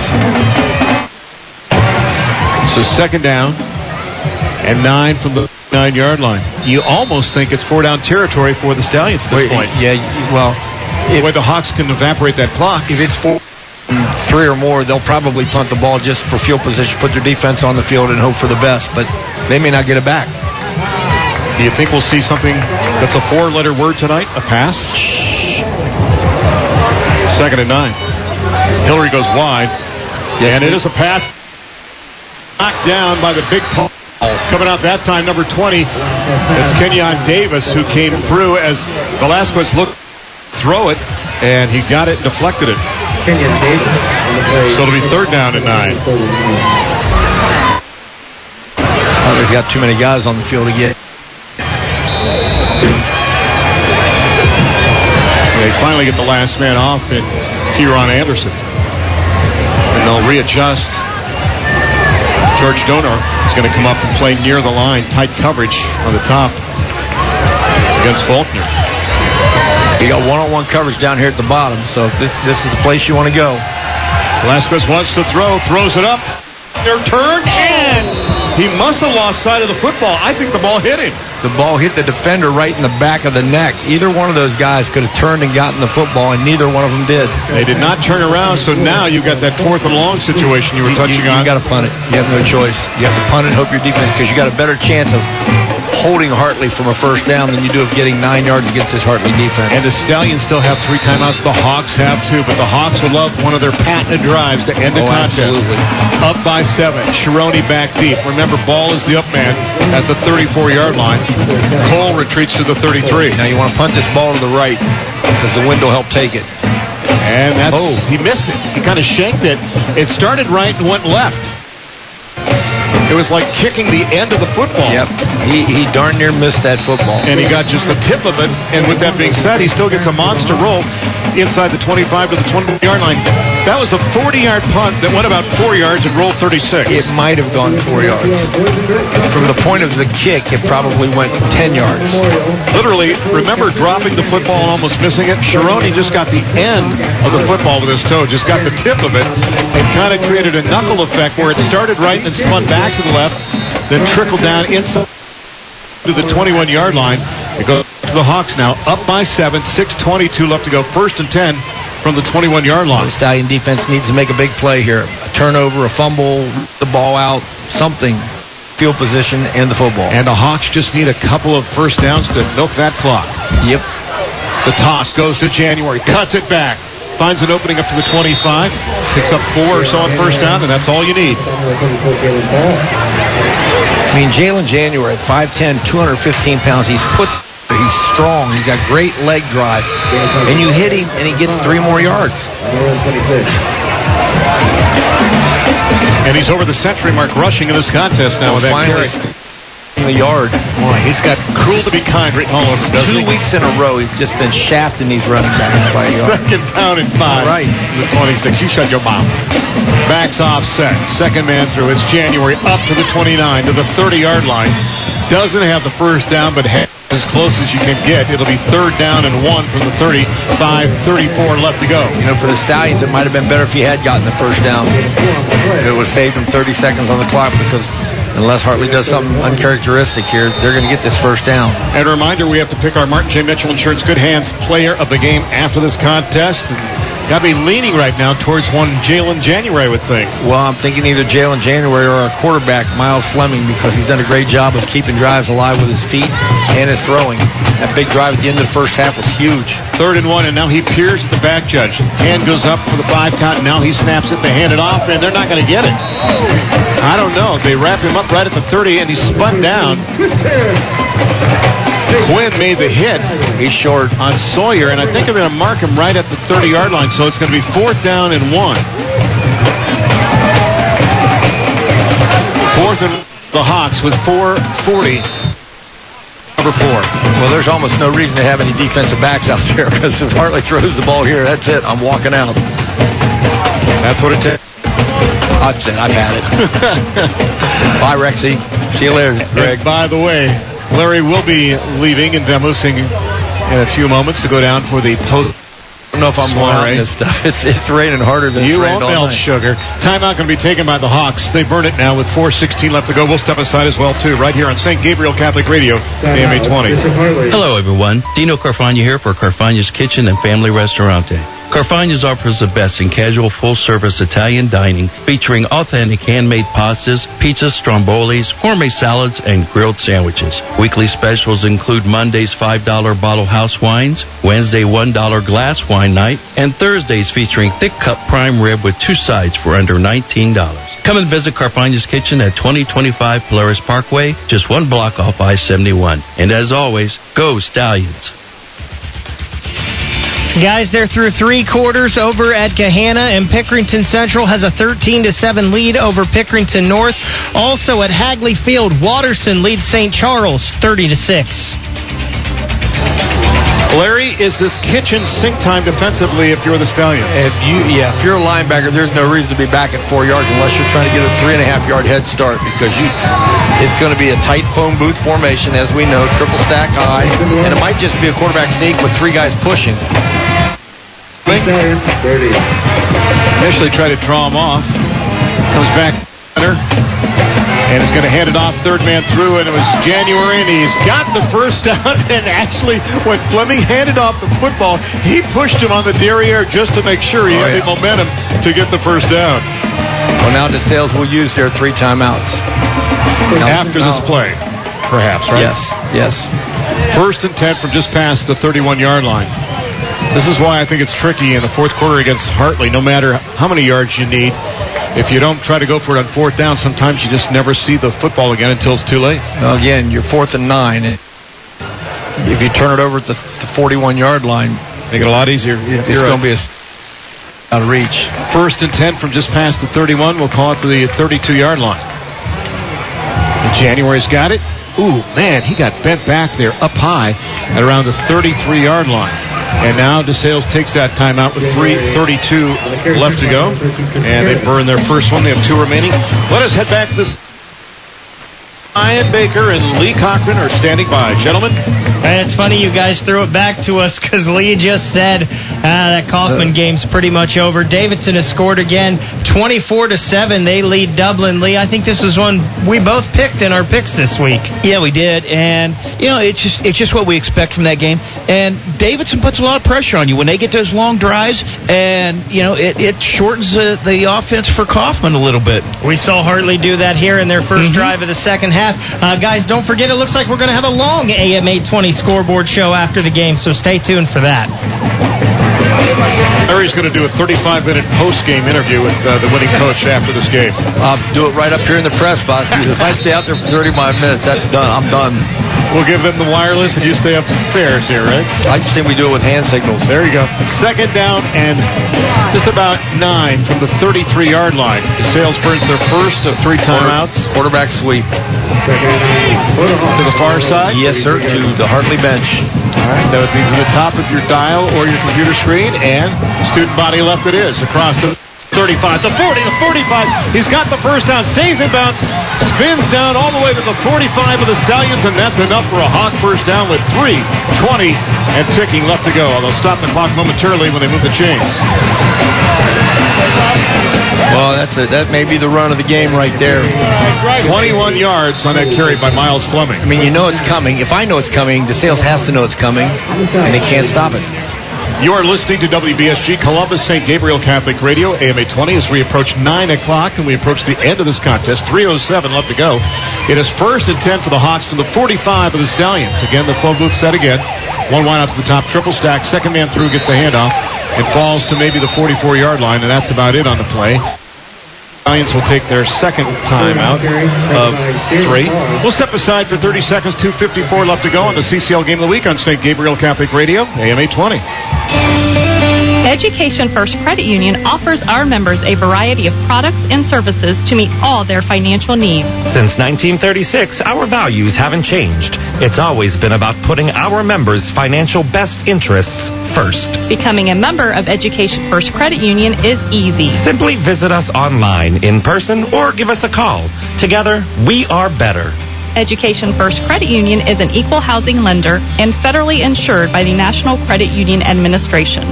So 2nd down and 9 from the 9-yard line. You almost think it's 4-down territory for the Stallions at this point. Yeah, well, the way the Hawks can evaporate that clock. If it's 4-3 or more, they'll probably punt the ball just for field position, put their defense on the field, and hope for the best. But they may not get it back. Do you think we'll see something that's a 4-letter word tonight? A pass? 2nd and 9. Hillary goes wide, and it is a pass. Knocked down by the big Paul. Coming out that time, number 20, it's Kenyon Davis who came through as Velasquez looked throw it, and he got it, deflected it. Kenyon Davis. So it'll be 3rd down and 9. He's got too many guys on the field to get. They finally get the last man off in Kieran Anderson. And they'll readjust. George Donar is going to come up and play near the line. Tight coverage on the top against Faulkner. You got one-on-one coverage down here at the bottom, so if this is the place you want to go. Velasquez wants to throw, throws it up. There turns, and he must have lost sight of the football. I think the ball hit him. The ball hit the defender right in the back of the neck. Either one of those guys could have turned and gotten the football, and neither one of them did. They did not turn around, so now you've got that 4th and long situation you were touching on. You got to punt it. You have no choice. You have to punt it and hope your defense, because you got a better chance of holding Hartley from a 1st down than you do of getting 9 yards against this Hartley defense. And the Stallions still have 3 timeouts. The Hawks have 2, but the Hawks would love one of their patented drives to end the contest. Absolutely. Up by 7. Sharoni back deep. Remember, Ball is the up man at the 34-yard line. Cole retreats to the 33. Now you want to punt this ball to the right because the wind will help take it. And he missed it. He kind of shanked it. It started right and went left. It was like kicking the end of the football. Yep. He darn near missed that football. And he got just the tip of it. And with that being said, he still gets a monster roll inside the 25 to the 20-yard line. That was a 40-yard punt that went about 4 yards and rolled 36. It might have gone 4 yards. From the point of the kick, it probably went 10 yards. Literally, remember dropping the football and almost missing it? Sharoni just got the end of the football with his toe, just got the tip of it, and kind of created a knuckle effect where it started right and then spun back to the left, then trickled down inside to the 21-yard line. It goes to the Hawks now, up by 7, 6:22 left to go, 1st and 10 from the 21-yard line. The Stallion defense needs to make a big play here. A turnover, a fumble, the ball out, something. Field position and the football. And the Hawks just need a couple of 1st downs to milk that clock. Yep. The toss goes to January, cuts it back, finds an opening up to the 25, picks up 4 or so on 1st down, and that's all you need. I mean, Jalen January at 5'10", 215 pounds, he's strong, he's got great leg drive, and you hit him and he gets 3 more yards. And he's over the century mark rushing in this contest now with that carry. The yard. Boy, he's got cruel to be kind written all over him, doesn't he? 2 weeks in a row, he's just been shafting these running backs by a yard. 2nd down and 5. Right. The 26. You shut your mouth. Backs offset. 2nd man through. It's January up to the 29 to the 30-yard line. Doesn't have the 1st down, but as close as you can get. It'll be 3rd down and 1 from the 35-34 left to go. You know, for the Stallions, it might have been better if he had gotten the 1st down. It would save him 30 seconds on the clock, because unless Hartley does something uncharacteristic here, they're going to get this 1st down. And a reminder, we have to pick our Martin J. Mitchell Insurance Good Hands player of the game after this contest. Got to be leaning right now towards one Jalen January, I would think. Well, I'm thinking either Jalen January or our quarterback, Miles Fleming, because he's done a great job of keeping drives alive with his feet and his throwing. That big drive at the end of the 1st half was huge. 3rd and 1, and now he peers at the back judge. Hand goes up for the 5 count, and now he snaps it. They hand it off, and they're not going to get it. I don't know. They wrap him up right at the 30, and he spun down. Quinn made the hit. He's short on Sawyer, and I think they're going to mark him right at the 30-yard line, so it's going to be 4th down and 1. 4th and the Hawks with 4:40. Number 4. Well, there's almost no reason to have any defensive backs out there, because if Hartley throws the ball here, that's it. I'm walking out. That's what it takes. I've had it. Bye, Rexy. See you later, Greg. And by the way, Larry will be leaving and vamoosing in a few moments to go down for the post. I don't know if I'm allowed this stuff. It's raining harder than you it's rained won't all melt, night. sugar. Timeout going to be taken by the Hawks. They burn it now with 4:16 left to go. We'll step aside as well, too, right here on St. Gabriel Catholic Radio, AM 820. Hello, everyone. Dino Carfagna here for Carfagna's Kitchen and Family Restaurante. Carfagna's offers the best in casual, full-service Italian dining, featuring authentic handmade pastas, pizzas, strombolis, gourmet salads, and grilled sandwiches. Weekly specials include Monday's $5 bottle house wines, Wednesday $1 glass wine night, and Thursdays featuring thick-cut prime rib with 2 sides for under $19. Come and visit Carfagna's Kitchen at 2025 Polaris Parkway, just 1 block off I-71. And as always, go Stallions! Guys, they're through 3 quarters over at Gahanna, and Pickerington Central has a 13-7 lead over Pickerington North. Also at Hagley Field, Waterson leads St. Charles 30-6. Larry, is this kitchen sink time defensively if you're the Stallions? If you're a linebacker, there's no reason to be back at 4 yards unless you're trying to get a 3.5-yard head start, because it's going to be a tight phone booth formation, as we know, triple stack high, and it might just be a quarterback sneak with 3 guys pushing. Initially tried to draw him off. Comes back center. And is going to hand it off, third man through, and it was January, and he's got the first down. And actually, when Fleming handed off the football, he pushed him on the derriere just to make sure he had the momentum to get the first down. Well, now DeSales will use their 3 timeouts. After this play, perhaps, right? Yes. First and 10 from just past the 31-yard line. This is why I think it's tricky in the fourth quarter against Hartley. No matter how many yards you need, if you don't try to go for it on 4th down, sometimes you just never see the football again until it's too late. Well, again, you're 4th and 9. If you turn it over at the 41-yard line, make it a lot easier. It's going to be out of reach. First and 10 from just past the 31. We'll call it the 32-yard line. And January's got it. Ooh, man, he got bent back there up high at around the 33-yard line. And now DeSales takes that timeout with 3:32 left to go. And they burn their first one. They have 2 remaining. Let us head back to this. Ryan Baker and Lee Cochran are standing by. Gentlemen. And it's funny you guys threw it back to us because Lee just said that Kaufman game's pretty much over. Davidson has scored again, 24-7. They lead Dublin. Lee, I think this was one we both picked in our picks this week. Yeah, we did, and it's just what we expect from that game. And Davidson puts a lot of pressure on you when they get those long drives, and it shortens the offense for Kaufman a little bit. We saw Hartley do that here in their first drive of the second half. Guys, don't forget, it looks like we're going to have a long AM 820 scoreboard show after the game, so stay tuned for that. Larry's going to do a 35-minute post-game interview with the winning coach after this game. I'll do it right up here in the press box. If I stay out there for 35 minutes, that's done. I'm done. We'll give them the wireless, and you stay upstairs here, right? I just think we do it with hand signals. There you go. Second down and just about 9 from the 33-yard line. DeSales burns their first of 3 timeouts. Quarterback sweep. To the far side? Yes, sir, to the Hartley bench. All right, that would be to the top of your dial or your computer screen, and student body left it is. Across to the 35, the 40, the 45. He's got the first down, stays in bounds, spins down all the way to the 45 of the Stallions, and that's enough for a Hawk first down with 3:20 and ticking left to go. They'll stop the clock momentarily when they move the chains. Well, that may be the run of the game right there. 21 yards on that carry by Miles Fleming. I mean, you know it's coming. If I know it's coming, DeSales has to know it's coming, and they can't stop it. You are listening to WBSG Columbus St. Gabriel Catholic Radio, AM 820, as we approach 9 o'clock and we approach the end of this contest. 3:07 left to go. It is first and 10 for the Hawks from the 45 of the Stallions. Again, the phone booth set again. One wide out to the top, triple stack. Second man through gets the handoff. It falls to maybe the 44-yard line, and that's about it on the play. Stallions will take their second timeout of 3. We'll step aside for 30 seconds. 2:54 left to go on the CCL Game of the Week on St. Gabriel Catholic Radio, AM 820. Education First Credit Union offers our members a variety of products and services to meet all their financial needs. Since 1936, our values haven't changed. It's always been about putting our members' financial best interests first. Becoming a member of Education First Credit Union is easy. Simply visit us online, in person, or give us a call. Together, we are better. Education First Credit Union is an equal housing lender and federally insured by the National Credit Union Administration.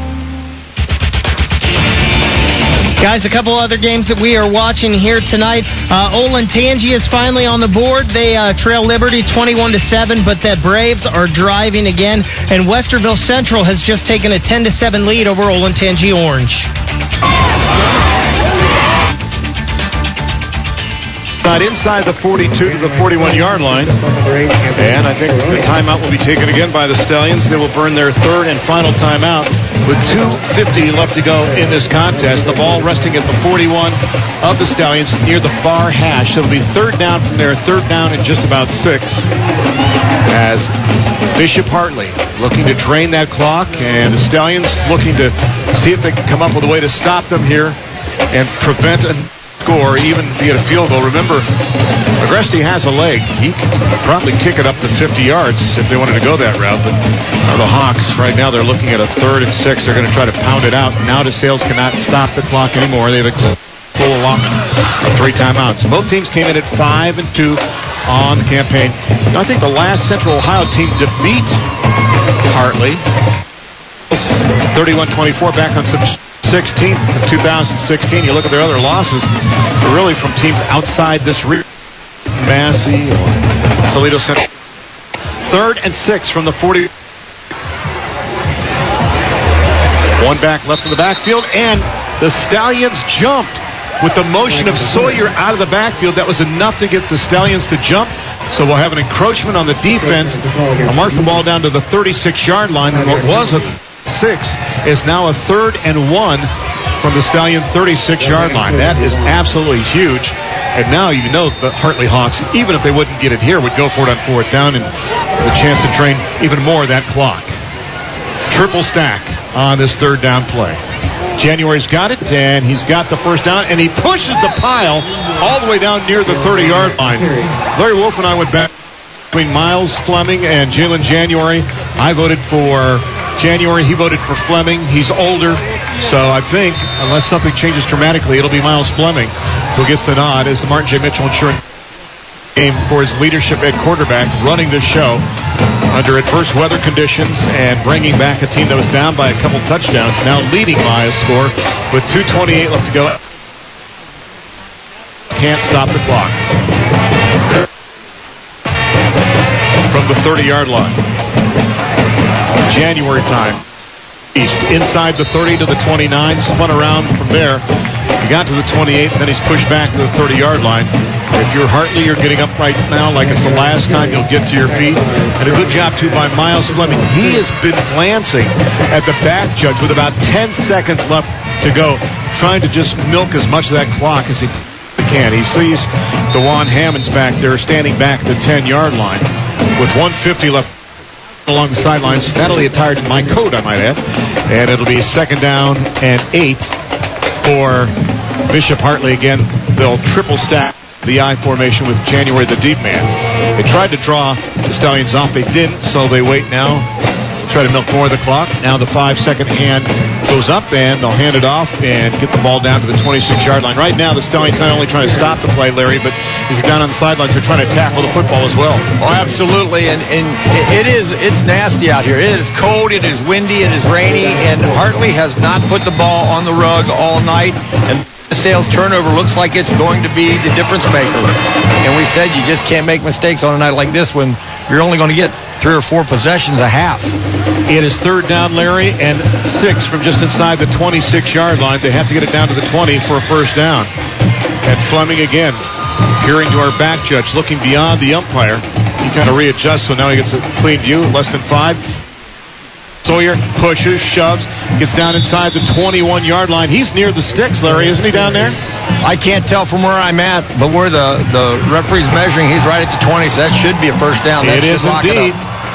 Guys, a couple other games that we are watching here tonight. Olentangy is finally on the board. They trail Liberty 21-7, but the Braves are driving again. And Westerville Central has just taken a 10-7 lead over Olentangy Orange. Inside the 42 to the 41-yard line. And I think the timeout will be taken again by the Stallions. They will burn their third and final timeout with 2:50 left to go in this contest. The ball resting at the 41 of the Stallions near the far hash. It'll be third down from there, third down in just about 6. As Bishop Hartley looking to drain that clock, and the Stallions looking to see if they can come up with a way to stop them here and prevent a score, even be it a field goal. Remember, Agresti has a leg. He could probably kick it up to 50 yards if they wanted to go that route. But the Hawks, right now, they're looking at a 3rd and 6. They're going to try to pound it out. Now DeSales cannot stop the clock anymore. They've full allotment of 3 timeouts. Both teams came in at 5-2 on the campaign. Now, I think the last Central Ohio team to beat Hartley 31-24 back on September 16th of 2016. You look at their other losses, they're really from teams outside this region. Massey or Toledo Central. 3rd and 6 from the 40. One back left in the backfield, and the Stallions jumped with the motion of Sawyer out of the backfield. That was enough to get the Stallions to jump. So we'll have an encroachment on the defense. I'll mark the ball down to the 36-yard line, and what was a 6 is now a 3rd and 1 from the Stallion 36-yard line. That is absolutely huge. And now you know the Hartley Hawks, even if they wouldn't get it here, would go for it on 4th down and the chance to drain even more of that clock. Triple stack on this 3rd down play. January's got it, and he's got the 1st down, and he pushes the pile all the way down near the 30-yard line. Larry Wolf and I went back between Miles Fleming and Jalen January. I voted for January. He voted for Fleming. He's older, so I think, unless something changes dramatically, it'll be Miles Fleming who gets the nod as the Martin J. Mitchell Insurance game for his leadership at quarterback, running this show under adverse weather conditions and bringing back a team that was down by a couple touchdowns, now leading by a score with 2:28 left to go. Can't stop the clock. From the 30-yard line. January time. East inside the 30 to the 29, spun around from there. He got to the 28, and then he's pushed back to the 30-yard line. If you're Hartley, you're getting up right now like it's the last time you'll get to your feet. And a good job, too, by Miles Fleming. He has been glancing at the back judge with about 10 seconds left to go, trying to just milk as much of that clock as he can. He sees DeJuan Hammonds back there standing back at the 10-yard line with 1:50 left along the sidelines. That'll be attired in my coat, I might add. And it'll be 2nd down and 8 for Bishop Hartley. Again, they'll triple stack the I formation with January the deep man. They tried to draw the Stallions off. They didn't, so they wait now. Try to milk more of the clock. Now the 5-second hand goes up, and they'll hand it off and get the ball down to the 26-yard line. Right now, the Stallions not only trying to stop the play, Larry, but if you're down on the sidelines, they're trying to tackle the football as well. Oh, absolutely, and it's nasty out here. It is cold, it is windy, it is rainy, and Hartley has not put the ball on the rug all night, and the sales turnover looks like it's going to be the difference maker. And we said you just can't make mistakes on a night like this when you're only going to get 3 or 4 possessions a half. It is 3rd down, Larry, and 6 from just inside the 26-yard line. They have to get it down to the 20 for a 1st down. And Fleming again, peering to our back judge, looking beyond the umpire. He kind of readjusts, so now he gets a clean view, less than 5. Sawyer pushes, shoves, gets down inside the 21-yard line. He's near the sticks, Larry, isn't he down there? I can't tell from where I'm at, but where the referee's measuring, he's right at the 20, so that should be a 1st down. It is indeed.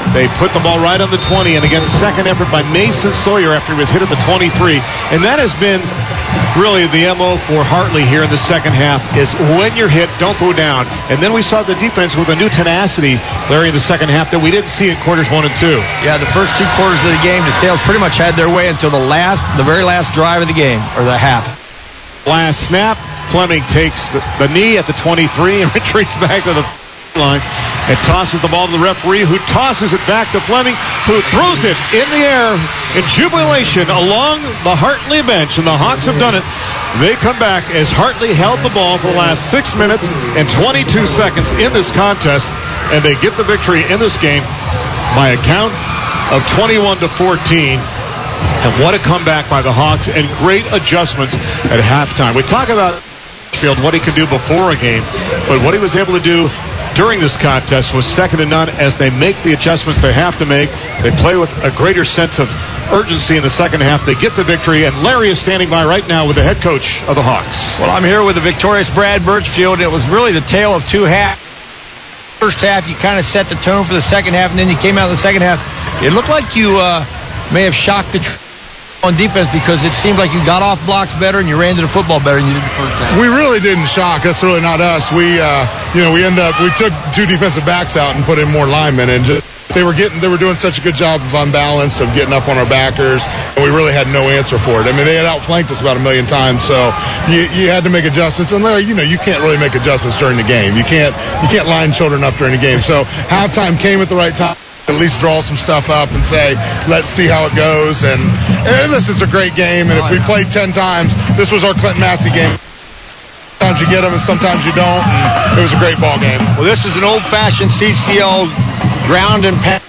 They put the ball right on the 20, and again, second effort by Mason Sawyer after he was hit at the 23. And that has been really the MO for Hartley here in the second half, is when you're hit, don't go down. And then we saw the defense with a new tenacity, Larry, in the second half that we didn't see in quarters 1 and 2. Yeah, the first 2 quarters of the game, the Sails pretty much had their way until the very last drive of the game, or the half. Last snap, Fleming takes the knee at the 23 and retreats back to the line and tosses the ball to the referee, who tosses it back to Fleming, who throws it in the air in jubilation along the Hartley bench, and the Hawks have done it. They come back as Hartley held the ball for the last 6 minutes and 22 seconds in this contest, and they get the victory in this game by a count of 21-14. And what a comeback by the Hawks, and great adjustments at halftime. We talk about Field, what he could do before a game, but what he was able to do during this contest was second to none as they make the adjustments they have to make. They play with a greater sense of urgency in the second half. They get the victory, and Larry is standing by right now with the head coach of the Hawks. Well, I'm here with the victorious Brad Birchfield. It was really the tale of 2 halves. First half, you kind of set the tone for the second half, and then you came out in the second half. It looked like you may have shocked the on defense, because it seemed like you got off blocks better and you ran to the football better than you did the first half. We really didn't shock. That's really not us. We took 2 defensive backs out and put in more linemen, and they were doing such a good job of unbalance, of getting up on our backers, and we really had no answer for it. I mean, they had outflanked us about 1 million times, so you had to make adjustments. And Larry, you can't really make adjustments during the game. You can't line children up during the game. So halftime came at the right time. At least draw some stuff up and say, let's see how it goes. And listen, it's a great game, and if we played 10 times, this was our Clinton Massey game. Sometimes you get them and sometimes you don't, and it was a great ball game. Well, this is an old-fashioned CCL ground and pound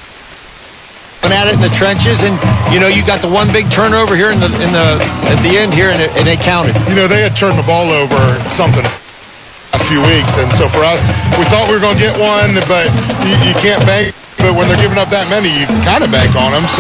at it in the trenches, and you got the one big turnover here at the end here, and they counted. They had turned the ball over something a few weeks, and so for us, we thought we were going to get one, but you can't bank. But when they're giving up that many, you kind of bank on them. So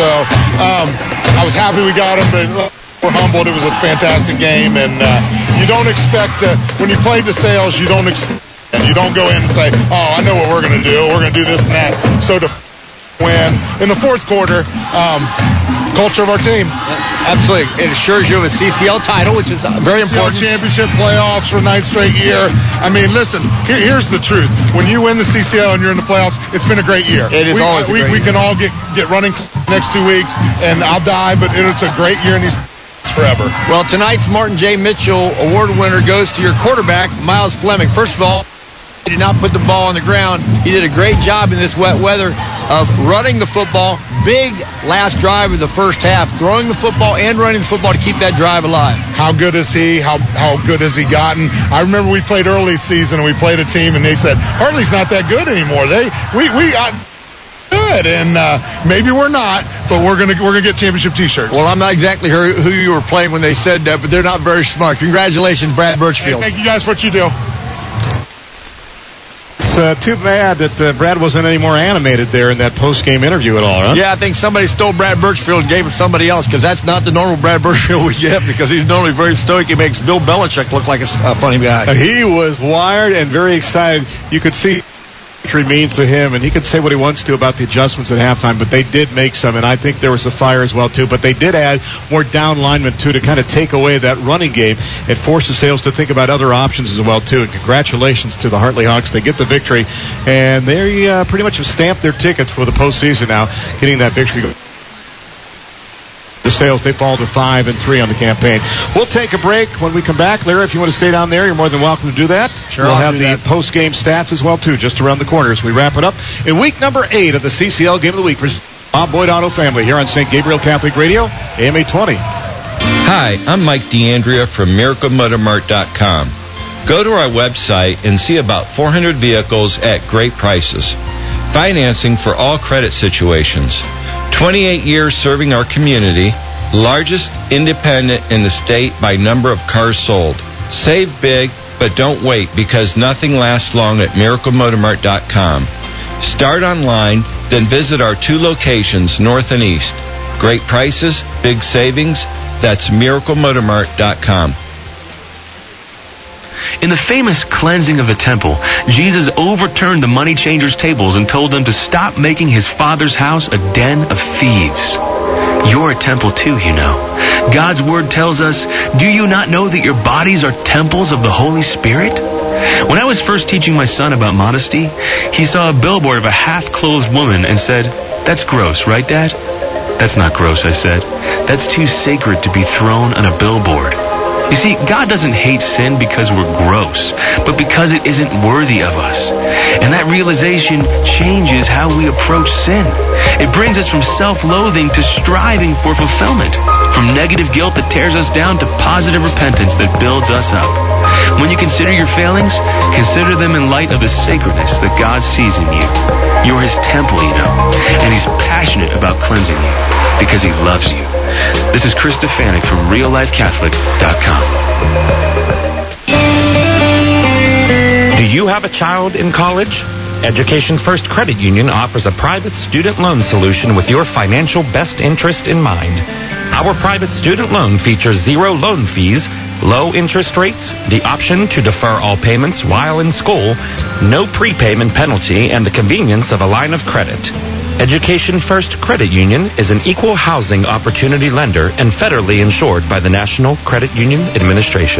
I was happy we got them, but we're humbled. It was a fantastic game, and you don't expect when you play the Sails, you don't go in and say, oh, I know what we're going to do. We're going to do this and that. So to win in the fourth quarter, culture of our team. Absolutely. It assures you of a CCL title, which is very important. Championship playoffs for 9th straight year. I mean, listen, here's the truth. When you win the CCL and you're in the playoffs, it's been a great year. It is always a great year. We can all get running next 2 weeks, and I'll die, but it's a great year in these forever. Well, tonight's Martin J. Mitchell Award winner goes to your quarterback, Miles Fleming. First of all, he did not put the ball on the ground. He did a great job in this wet weather of running the football. Big last drive of the first half, throwing the football and running the football to keep that drive alive. How good is he? How good has he gotten? I remember we played early season, and we played a team, and they said, Hartley's not that good anymore. We got good, and maybe we're not, but we're gonna get championship T-shirts. Well, I'm not exactly who you were playing when they said that, but they're not very smart. Congratulations, Brad Birchfield. Hey, thank you guys for what you do. It's too bad that Brad wasn't any more animated there in that post-game interview at all, huh? Yeah, I think somebody stole Brad Birchfield and gave it to somebody else, because that's not the normal Brad Birchfield we get, because he's normally very stoic. He makes Bill Belichick look like a funny guy. He was wired and very excited. You could see what means to him, and he could say what he wants to about the adjustments at halftime, but they did make some, and I think there was a fire as well too, but they did add more down linemen too to kind of take away that running game. It forced the Sails to think about other options as well too, and congratulations to the Hartley Hawks. They get the victory, and they pretty much have stamped their tickets for the postseason now, getting that victory. The Sails, they fall to 5-3 on the campaign. We'll take a break. When we come back, Larry, if you want to stay down there, you're more than welcome to do that. Sure, we'll have the post-game stats as well, too, just around the corner as we wrap it up in week number 8 of the CCL Game of the Week. Bob Boyd Auto Family here on St. Gabriel Catholic Radio, AM 820. Hi, I'm Mike D'Andrea from MiracleMotorMart.com. Go to our website and see about 400 vehicles at great prices. Financing for all credit situations. 28 years serving our community, largest independent in the state by number of cars sold. Save big, but don't wait, because nothing lasts long at MiracleMotorMart.com. Start online, then visit our 2 locations, north and east. Great prices, big savings. That's MiracleMotorMart.com. In the famous cleansing of the temple, Jesus overturned the money changers' tables and told them to stop making his Father's house a den of thieves. You're a temple too, you know. God's Word tells us, do you not know that your bodies are temples of the Holy Spirit? When I was first teaching my son about modesty, he saw a billboard of a half-clothed woman and said, "That's gross, right, Dad?" "That's not gross," I said. "That's too sacred to be thrown on a billboard." You see, God doesn't hate sin because we're gross, but because it isn't worthy of us. And that realization changes how we approach sin. It brings us from self-loathing to striving for fulfillment, from negative guilt that tears us down to positive repentance that builds us up. When you consider your failings, consider them in light of the sacredness that God sees in you. You're His temple, you know, and He's passionate about cleansing you because He loves you. This is Chris Stefanik from RealLifeCatholic.com. Do you have a child in college? Education First Credit Union offers a private student loan solution with your financial best interest in mind. Our private student loan features zero loan fees, low interest rates, the option to defer all payments while in school, no prepayment penalty, and the convenience of a line of credit. Education First Credit Union is an equal housing opportunity lender and federally insured by the National Credit Union Administration.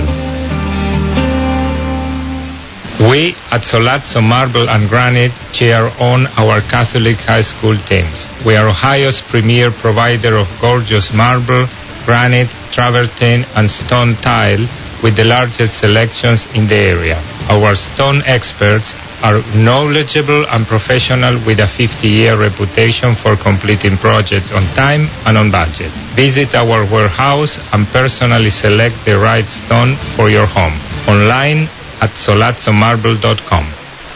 We at Solazzo Marble and Granite cheer on our Catholic high school teams. We are Ohio's premier provider of gorgeous marble, granite, travertine, and stone tile with the largest selections in the area. Our stone experts are knowledgeable and professional with a 50-year reputation for completing projects on time and on budget. Visit our warehouse and personally select the right stone for your home. Online at solazzomarble.com.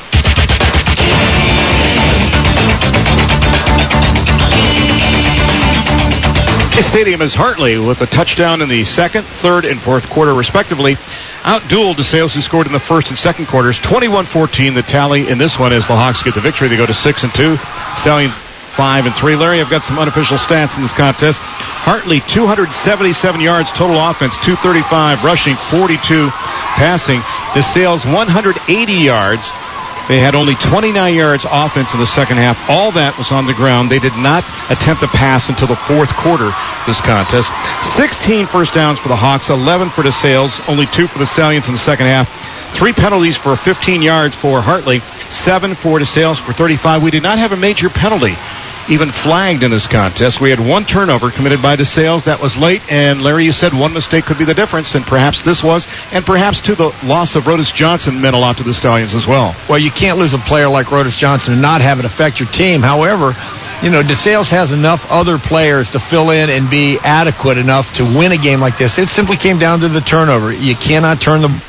Stadium is Hartley with a touchdown in the second, third, and fourth quarter, respectively. Outdueled DeSales, who scored in the first and second quarters. 21-14, the tally in this one as the Hawks get the victory. They go to 6-2. Stallions 5-3. Larry, I've got some unofficial stats in this contest. Hartley, 277 yards total offense, 235 rushing, 42 passing. DeSales, 180 yards. They had only 29 yards offense in the second half. All that was on the ground. They did not attempt a pass until the fourth quarter this contest. 16 first downs for the Hawks, 11 for DeSales, only 2 for the Stallions in the second half. 3 penalties for 15 yards for Hartley, 7 for DeSales for 35. We did not have a major penalty even flagged in this contest. We had 1 turnover committed by DeSales. That was late, and Larry, you said one mistake could be the difference, and perhaps this was, and perhaps too the loss of Rodis Johnson meant a lot to the Stallions as well. Well, you can't lose a player like Rodis Johnson and not have it affect your team. However, you know, DeSales has enough other players to fill in and be adequate enough to win a game like this. It simply came down to the turnover. You cannot turn the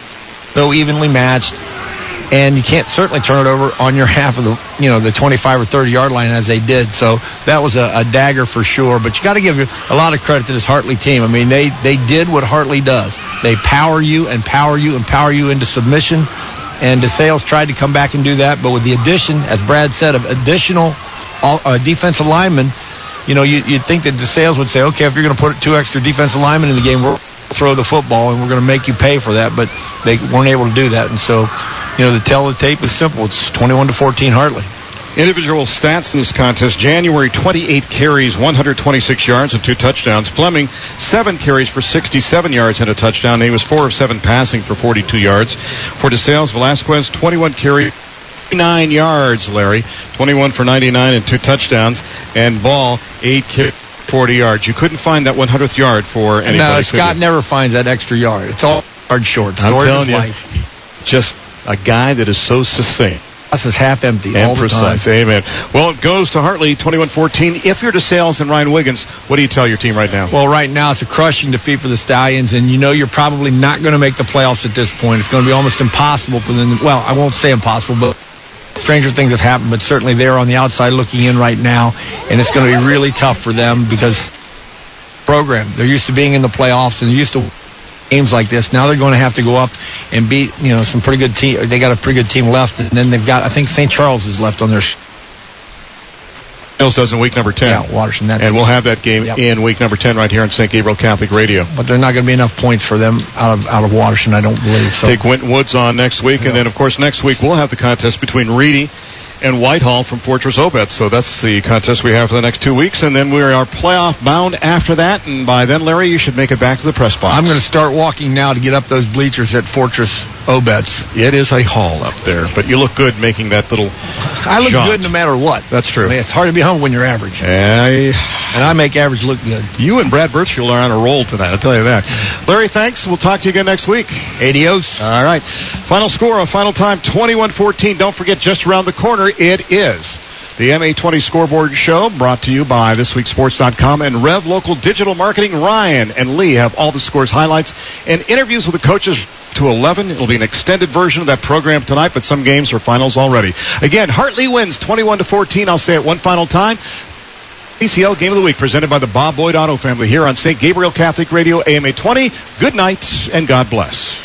so evenly matched, and you can't certainly turn it over on your half of the, you know, the 25 or 30 yard line as they did. So that was a dagger for sure. But you got to give a lot of credit to this Hartley team. I mean, they did what Hartley does. They power you and power you and power you into submission. And DeSales tried to come back and do that, but with the addition, as Brad said, of additional defensive linemen, you know, you'd think that DeSales would say, okay, if you're going to put 2 extra defensive linemen in the game, we'll throw the football and we're going to make you pay for that. But they weren't able to do that, and so, you know, the tell of the tape is simple. It's 21-14 Hartley. Individual stats in this contest. January, 28 carries, 126 yards and 2 touchdowns. Fleming, 7 carries for 67 yards and a touchdown. He was 4 of 7 passing for 42 yards. For DeSales, Velasquez, 21 carries, 9 yards, Larry. 21 for 99 and 2 touchdowns. And Ball, 8 carries, 40 yards. You couldn't find that 100th yard for anybody. No, Scott never finds that extra yard. It's all hard short. I'm telling you, just a guy that is so succinct. This is half empty and all the precise. time. Amen. Well, it goes to Hartley, 21-14. If you're DeSales and Ryan Wiggins, what do you tell your team right now? Well, right now it's a crushing defeat for the Stallions, and you know you're probably not going to make the playoffs at this point. It's going to be almost impossible for them. Well, I won't say impossible, but stranger things have happened, but certainly they're on the outside looking in right now, and it's going to be really tough for them because they're used to being in the playoffs and they're used to games like this. Now they're going to have to go up and beat, you know, some pretty good team. They got a pretty good team left, and then they've got, I think St. Charles is left on their. Hills does in week number 10. Yeah, Waterston. And we'll have that game in week number 10 right here on St. Gabriel Catholic Radio. But there's not going to be enough points for them out of Waterston, I don't believe. So. Take Winton Woods on next week, and then, of course, next week we'll have the contest between Reedy and Whitehall from Fortress Obet. So that's the contest we have for the next 2 weeks, and then we are playoff bound after that, and by then, Larry, you should make it back to the press box. I'm going to start walking now to get up those bleachers at Fortress Obet's. It is a haul up there, but you look good making that little I look jaunt. good no matter what. That's true. I mean, it's hard to be home when you're average. And I make average look good. You and Brad Birchfield are on a roll tonight, I'll tell you that. Larry, thanks. We'll talk to you again next week. Adios. All right. Final score, final time, 21-14. Don't forget, just around the corner, it is the MA20 Scoreboard Show, brought to you by ThisWeekSports.com and Rev Local Digital Marketing. Ryan and Lee have all the scores, highlights, and interviews with the coaches to 11. It'll be an extended version of that program tonight, but some games are finals already. Again, Hartley wins 21-14. I'll say it one final time. PCL Game of the Week presented by the Bob Boyd Auto family here on St. Gabriel Catholic Radio, AMA 20. Good night, and God bless.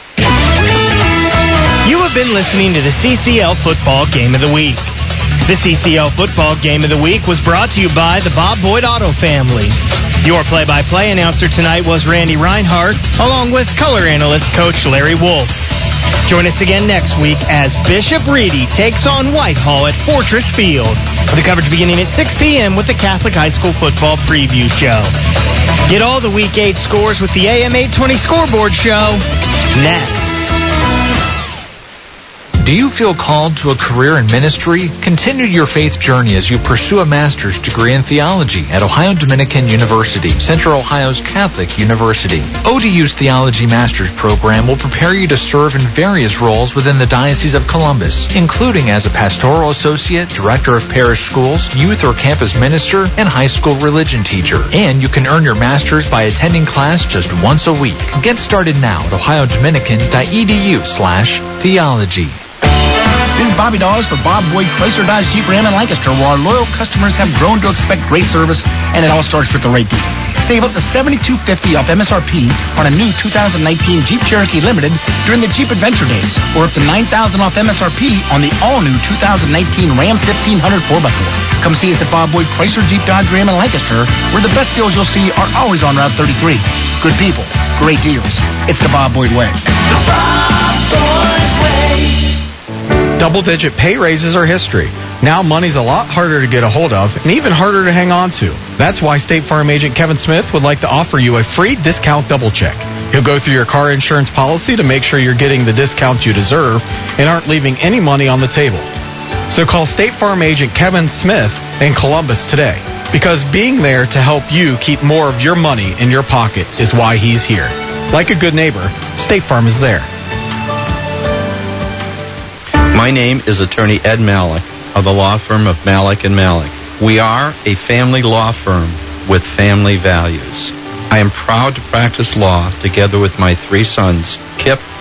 You have been listening to the CCL Football Game of the Week. The CCL Football Game of the Week was brought to you by the Bob Boyd Auto family. Your play-by-play announcer tonight was Randy Reinhardt, along with color analyst Coach Larry Wolf. Join us again next week as Bishop Reedy takes on Whitehall at Fortress Field. The coverage beginning at 6 p.m. with the Catholic High School Football Preview Show. Get all the Week 8 scores with the AM 820 Scoreboard Show next. Do you feel called to a career in ministry? Continue your faith journey as you pursue a master's degree in theology at Ohio Dominican University, Central Ohio's Catholic University. ODU's Theology Master's Program will prepare you to serve in various roles within the Diocese of Columbus, including as a pastoral associate, director of parish schools, youth or campus minister, and high school religion teacher. And you can earn your master's by attending class just once a week. Get started now at ohiodominican.edu/theology. This is Bobby Dawes for Bob Boyd Chrysler Dodge Jeep Ram in Lancaster, where our loyal customers have grown to expect great service, and it all starts with the right deal. Save up to $72.50 off MSRP on a new 2019 Jeep Cherokee Limited during the Jeep Adventure Days, or up to $9,000 off MSRP on the all-new 2019 Ram 1500 4x4. Come see us at Bob Boyd Chrysler Jeep Dodge Ram in Lancaster, where the best deals you'll see are always on Route 33. Good people, great deals. It's the Bob Boyd way. The Bob Boyd way. Double-digit pay raises are history. Now money's a lot harder to get a hold of and even harder to hang on to. That's why State Farm agent Kevin Smith would like to offer you a free discount double check. He'll go through your car insurance policy to make sure you're getting the discount you deserve and aren't leaving any money on the table. So call State Farm agent Kevin Smith in Columbus today, because being there to help you keep more of your money in your pocket is why he's here. Like a good neighbor, State Farm is there. My name is attorney Ed Malik of the law firm of Malik & Malik. We are a family law firm with family values. I am proud to practice law together with my three sons, Kip,